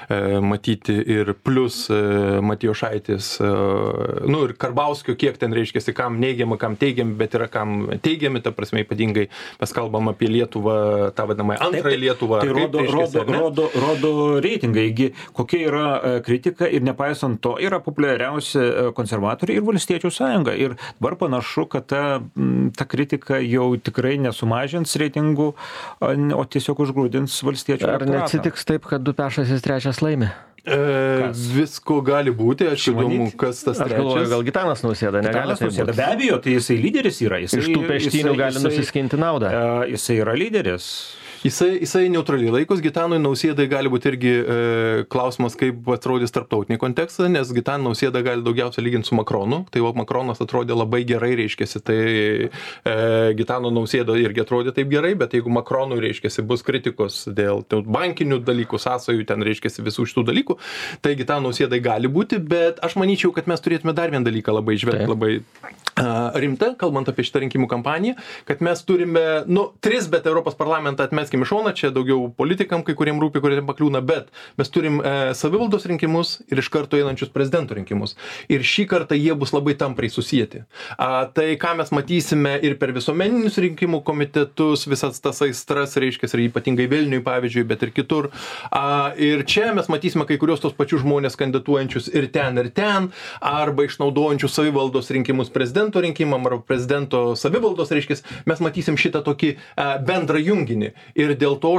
Speaker 3: matyti ir plus Matijošaitis, nu ir Karbauskio, kiek ten reiškiasi, kam neigiama, kam teigiami, bet yra kam teigiami, ta prasme, ypatingai mes kalbam apie Lietuvą, tą vadinamąją antrąją Lietuvą.
Speaker 2: Tai rodo, rodo, rodo, rodo reitingai, kokia yra kritika ir nepaisant to yra populiariausi konservatoriai ir Valstiečių sąjunga. Ir dabar panašu, kad ta, ta kritika jau tikrai nesumažins reitingų, o tiesiog užgrūdins Valstiečių elektoratą.
Speaker 1: Ar neatsitiks taip, kad du pešasis trečias laimi?
Speaker 3: E, visko gali būti, aš įdomu, kas tas trečias.
Speaker 1: Aš galvoju, gal Gitanas Nausėda negali tai būti.
Speaker 2: Be abejo, tai jisai lyderis yra. Jisai,
Speaker 1: iš tų peštynių gali jisai, nusiskinti naudą.
Speaker 2: Uh, jisai yra lyderis.
Speaker 3: Jisai, jisai neutraliai laikos, Gitanui Nausėdai gali būti irgi e, klausimas, kaip atrodys tarptautinį kontekstą, nes Gitaną Nausėdą gali daugiausia lyginti su Makronu, tai va, Makronas atrodė labai gerai, reiškiasi, tai e, Gitano Nausėdo irgi atrodė taip gerai, bet jeigu Makronui, reiškiasi, bus kritikos dėl bankinių dalykų, sąsajų, ten, reiškiasi, visų šitų dalykų, tai Gitano Nausėdai gali būti, bet aš manyčiau, kad mes turėtume dar vieną dalyką labai žvelgti, labai a, rimtą, kalbant apie šitą rinkimų kampaniją, kad mes turime, nu, tris, bet Europos parlamentą atmeskim į šoną, čia daugiau politikam, kai kuriem rūpi, kurie pakliūna, bet mes turim e, savivaldos rinkimus ir iš karto einančius prezidento rinkimus. Ir šį kartą jie bus labai tampriai susijęti. A, tai, ką mes matysime ir per visuomeninius rinkimų komitetus, visas tas aistras, reiškia, ir ypatingai Vilniui, pavyzdžiui, bet ir kitur. A, ir čia mes matysime kai kurios tos pačius žmonės kandidatuojančius ir ten, ir ten, arba išnaudojančius savivaldos rinkimus prezidento rinkimam, arba prezidento savivaldos, reiškia, mes matysim šitą tokį a, bendrą junginį. Ir dėl to aš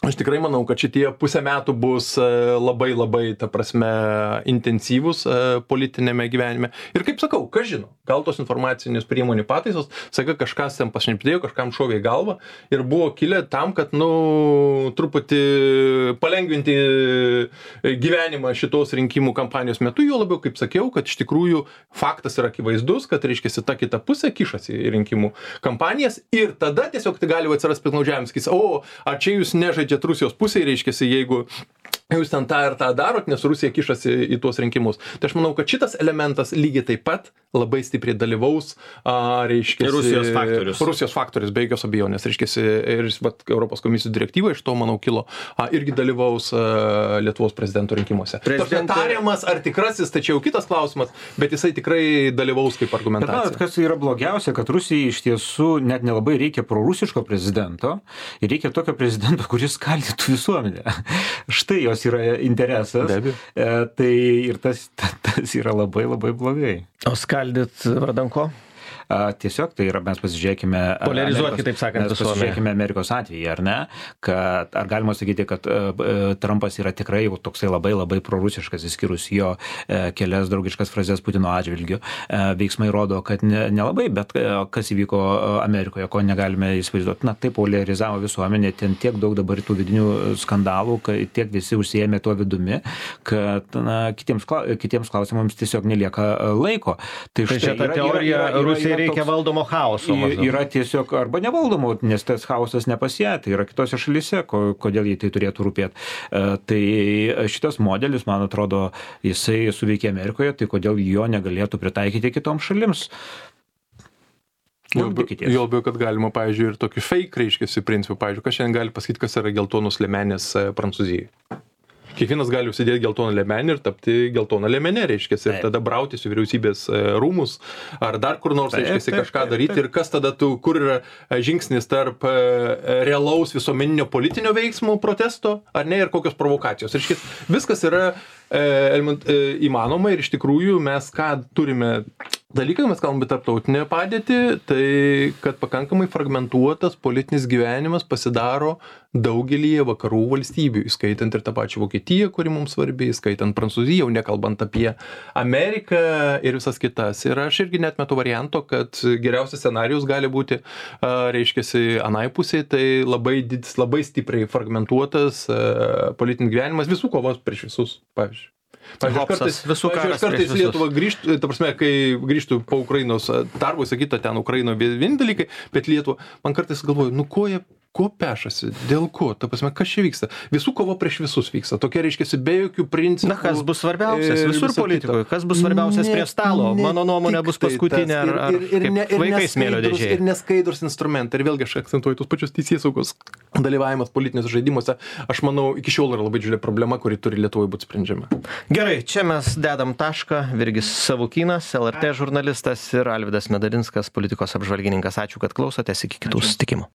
Speaker 3: Aš tikrai manau, kad šitie pusę metų bus labai labai, ta prasme, intensyvus politinėme gyvenime. Ir kaip sakau, kas žino, gal tos informacinės priemonių pataisos, sakai, kažkas ten pašnipdėjo, kažkam šovė į galvą ir buvo kilę tam, kad, nu, truputį palengvinti gyvenimą šitos rinkimų kampanijos metu, jo labiau, kaip sakiau, kad iš tikrųjų faktas yra akivaizdus, kad, reiškia, ta kita pusė kišasi į rinkimų kampanijas ir tada tiesiog tai gali atsiras piktnaudžiavimas, sakys, o, ar čia jūs nežaidžiate Rusijos pusėje, reiškiasi, jeigu jūs ten tą ir tą darot, nes Rusija kišasi į tuos rinkimus. Tai aš manau, kad šitas elementas lygiai taip pat labai stipriai dalyvaus, a, reiškiasi...
Speaker 1: Rusijos faktorius.
Speaker 3: Rusijos faktorius, be jokios abejonės, reiškiasi, ir vat, Europos komisijos direktyva iš to, manau, kilo, a, irgi dalyvaus a, Lietuvos prezidento rinkimuose. Prezidentė... Tariamas ar tikrasis, tai čia jau kitas klausimas, bet jisai tikrai dalyvaus kaip argumentacija.
Speaker 2: Bet, kas yra blogiausia, kad Rusijai iš tiesų net nelabai reikia prorusiško prezidento ir reikia tokio prezidento, kuris skaldytų visuomenę. Štai jos yra interesas. E, tai ir tas, tas yra labai labai blogai.
Speaker 1: O skaldyt vardan ko?
Speaker 2: A, tiesiog tai yra, mes pasižiūrėkime...
Speaker 1: Polarizuoti, kitaip sakant,
Speaker 2: mes pasižiūrėkime Amerikos atvejį, ar ne? Kad, ar galima sakyti, kad uh, Trumpas yra tikrai jau toksai labai labai prorusiškas, įskyrus jo uh, kelias draugiškas frazes Putino atžvilgiu. Uh, veiksmai rodo, kad ne, nelabai, bet uh, kas įvyko uh, Amerikoje, ko negalime įsivaizduoti. Na, tai polarizavo visuomenė, ten tiek daug dabar tų vidinių skandalų, kad tiek visi užsiėmė tuo vidumi, kad na, kitiems, kitiems klausimams tiesiog nelieka laiko. Tai,
Speaker 1: tai štai ta teorija Rusija reikia valdomo chaoso.
Speaker 2: Maždaug. Yra tiesiog arba nevaldomo, nes tas chaosas nepasieja, tai yra kitose šalyse, kodėl jai tai turėtų rūpėti. Tai šitas modelis, man atrodo, jisai suveikė Amerikoje, tai kodėl jo negalėtų pritaikyti kitoms šalims.
Speaker 3: Jo labiau, kad galima, pavyzdžiui, ir tokį fake, reiškiasi, principų, pavyzdžiui, kas šiandien gali pasakyti, kas yra geltonos liemenės Prancūzijai. Kiekvienas gali užsidėti geltoną liemenį ir tapti geltoną liemenę, reiškia, ir tada brautis į vyriausybės rūmus, ar dar kur nors, reiškia, kažką daryti, ir kas tada tu, kur yra žingsnis tarp realaus visuomeninio politinio veiksmo, protesto, ar ne, ir kokios provokacijos. Reiškia, viskas yra e, įmanoma ir iš tikrųjų mes ką turime dalykai, mes kalbame tarptautinę padėtį, tai kad pakankamai fragmentuotas politinis gyvenimas pasidaro daugelį vakarų valstybių, įskaitant ir tą pačią Vokietiją, kuri mums svarbi, įskaitant Prancūziją, jau nekalbant apie Ameriką ir visas kitas. Ir aš irgi net metu varianto, kad geriausias scenarijus gali būti, reiškiasi, anai pusėje, tai labai, didis, labai stipriai fragmentuotas politinis gyvenimas, visų kovos prieš visus, pavyzdžiui. Pavyzdžiui, kartais, pavyzdžiui, kartais Lietuva grįžtų, ta prasme, kai grįžtų po Ukrainos darbų, sakyta, ten Ukraino vieni dalykai, bet Lietuva, man kartais galvoju, nu ko jie, ko pešasi, dėl ko, ta prasme, kas čia vyksta? Visų kovo prieš visus vyksta, tokia reiškiasi be jokių principų.
Speaker 1: Na, kas bus svarbiausias visur politikoje, kas bus svarbiausias ne, prie stalo, ne, mano nuomonė bus paskutinė, ar, ar ir, ir, ir, ir vaikai smėlio dėžėje.
Speaker 3: Ir neskaidrus instrumentai, ir vėlgi aš akcentuoju tos pačios teisėsaugos dalyvavimas politinėse žaidimuose, aš manau, iki šiol yra labai didžiulė problema, kuri turi Lietuvoje būti sprendžiama.
Speaker 1: Gerai, čia mes dedam tašką, Virgis Savukynas, L R T žurnalistas ir Alvydas Medalinskas, politikos apžvalgininkas. Ačiū, kad klausotės, iki kitų susitikimų.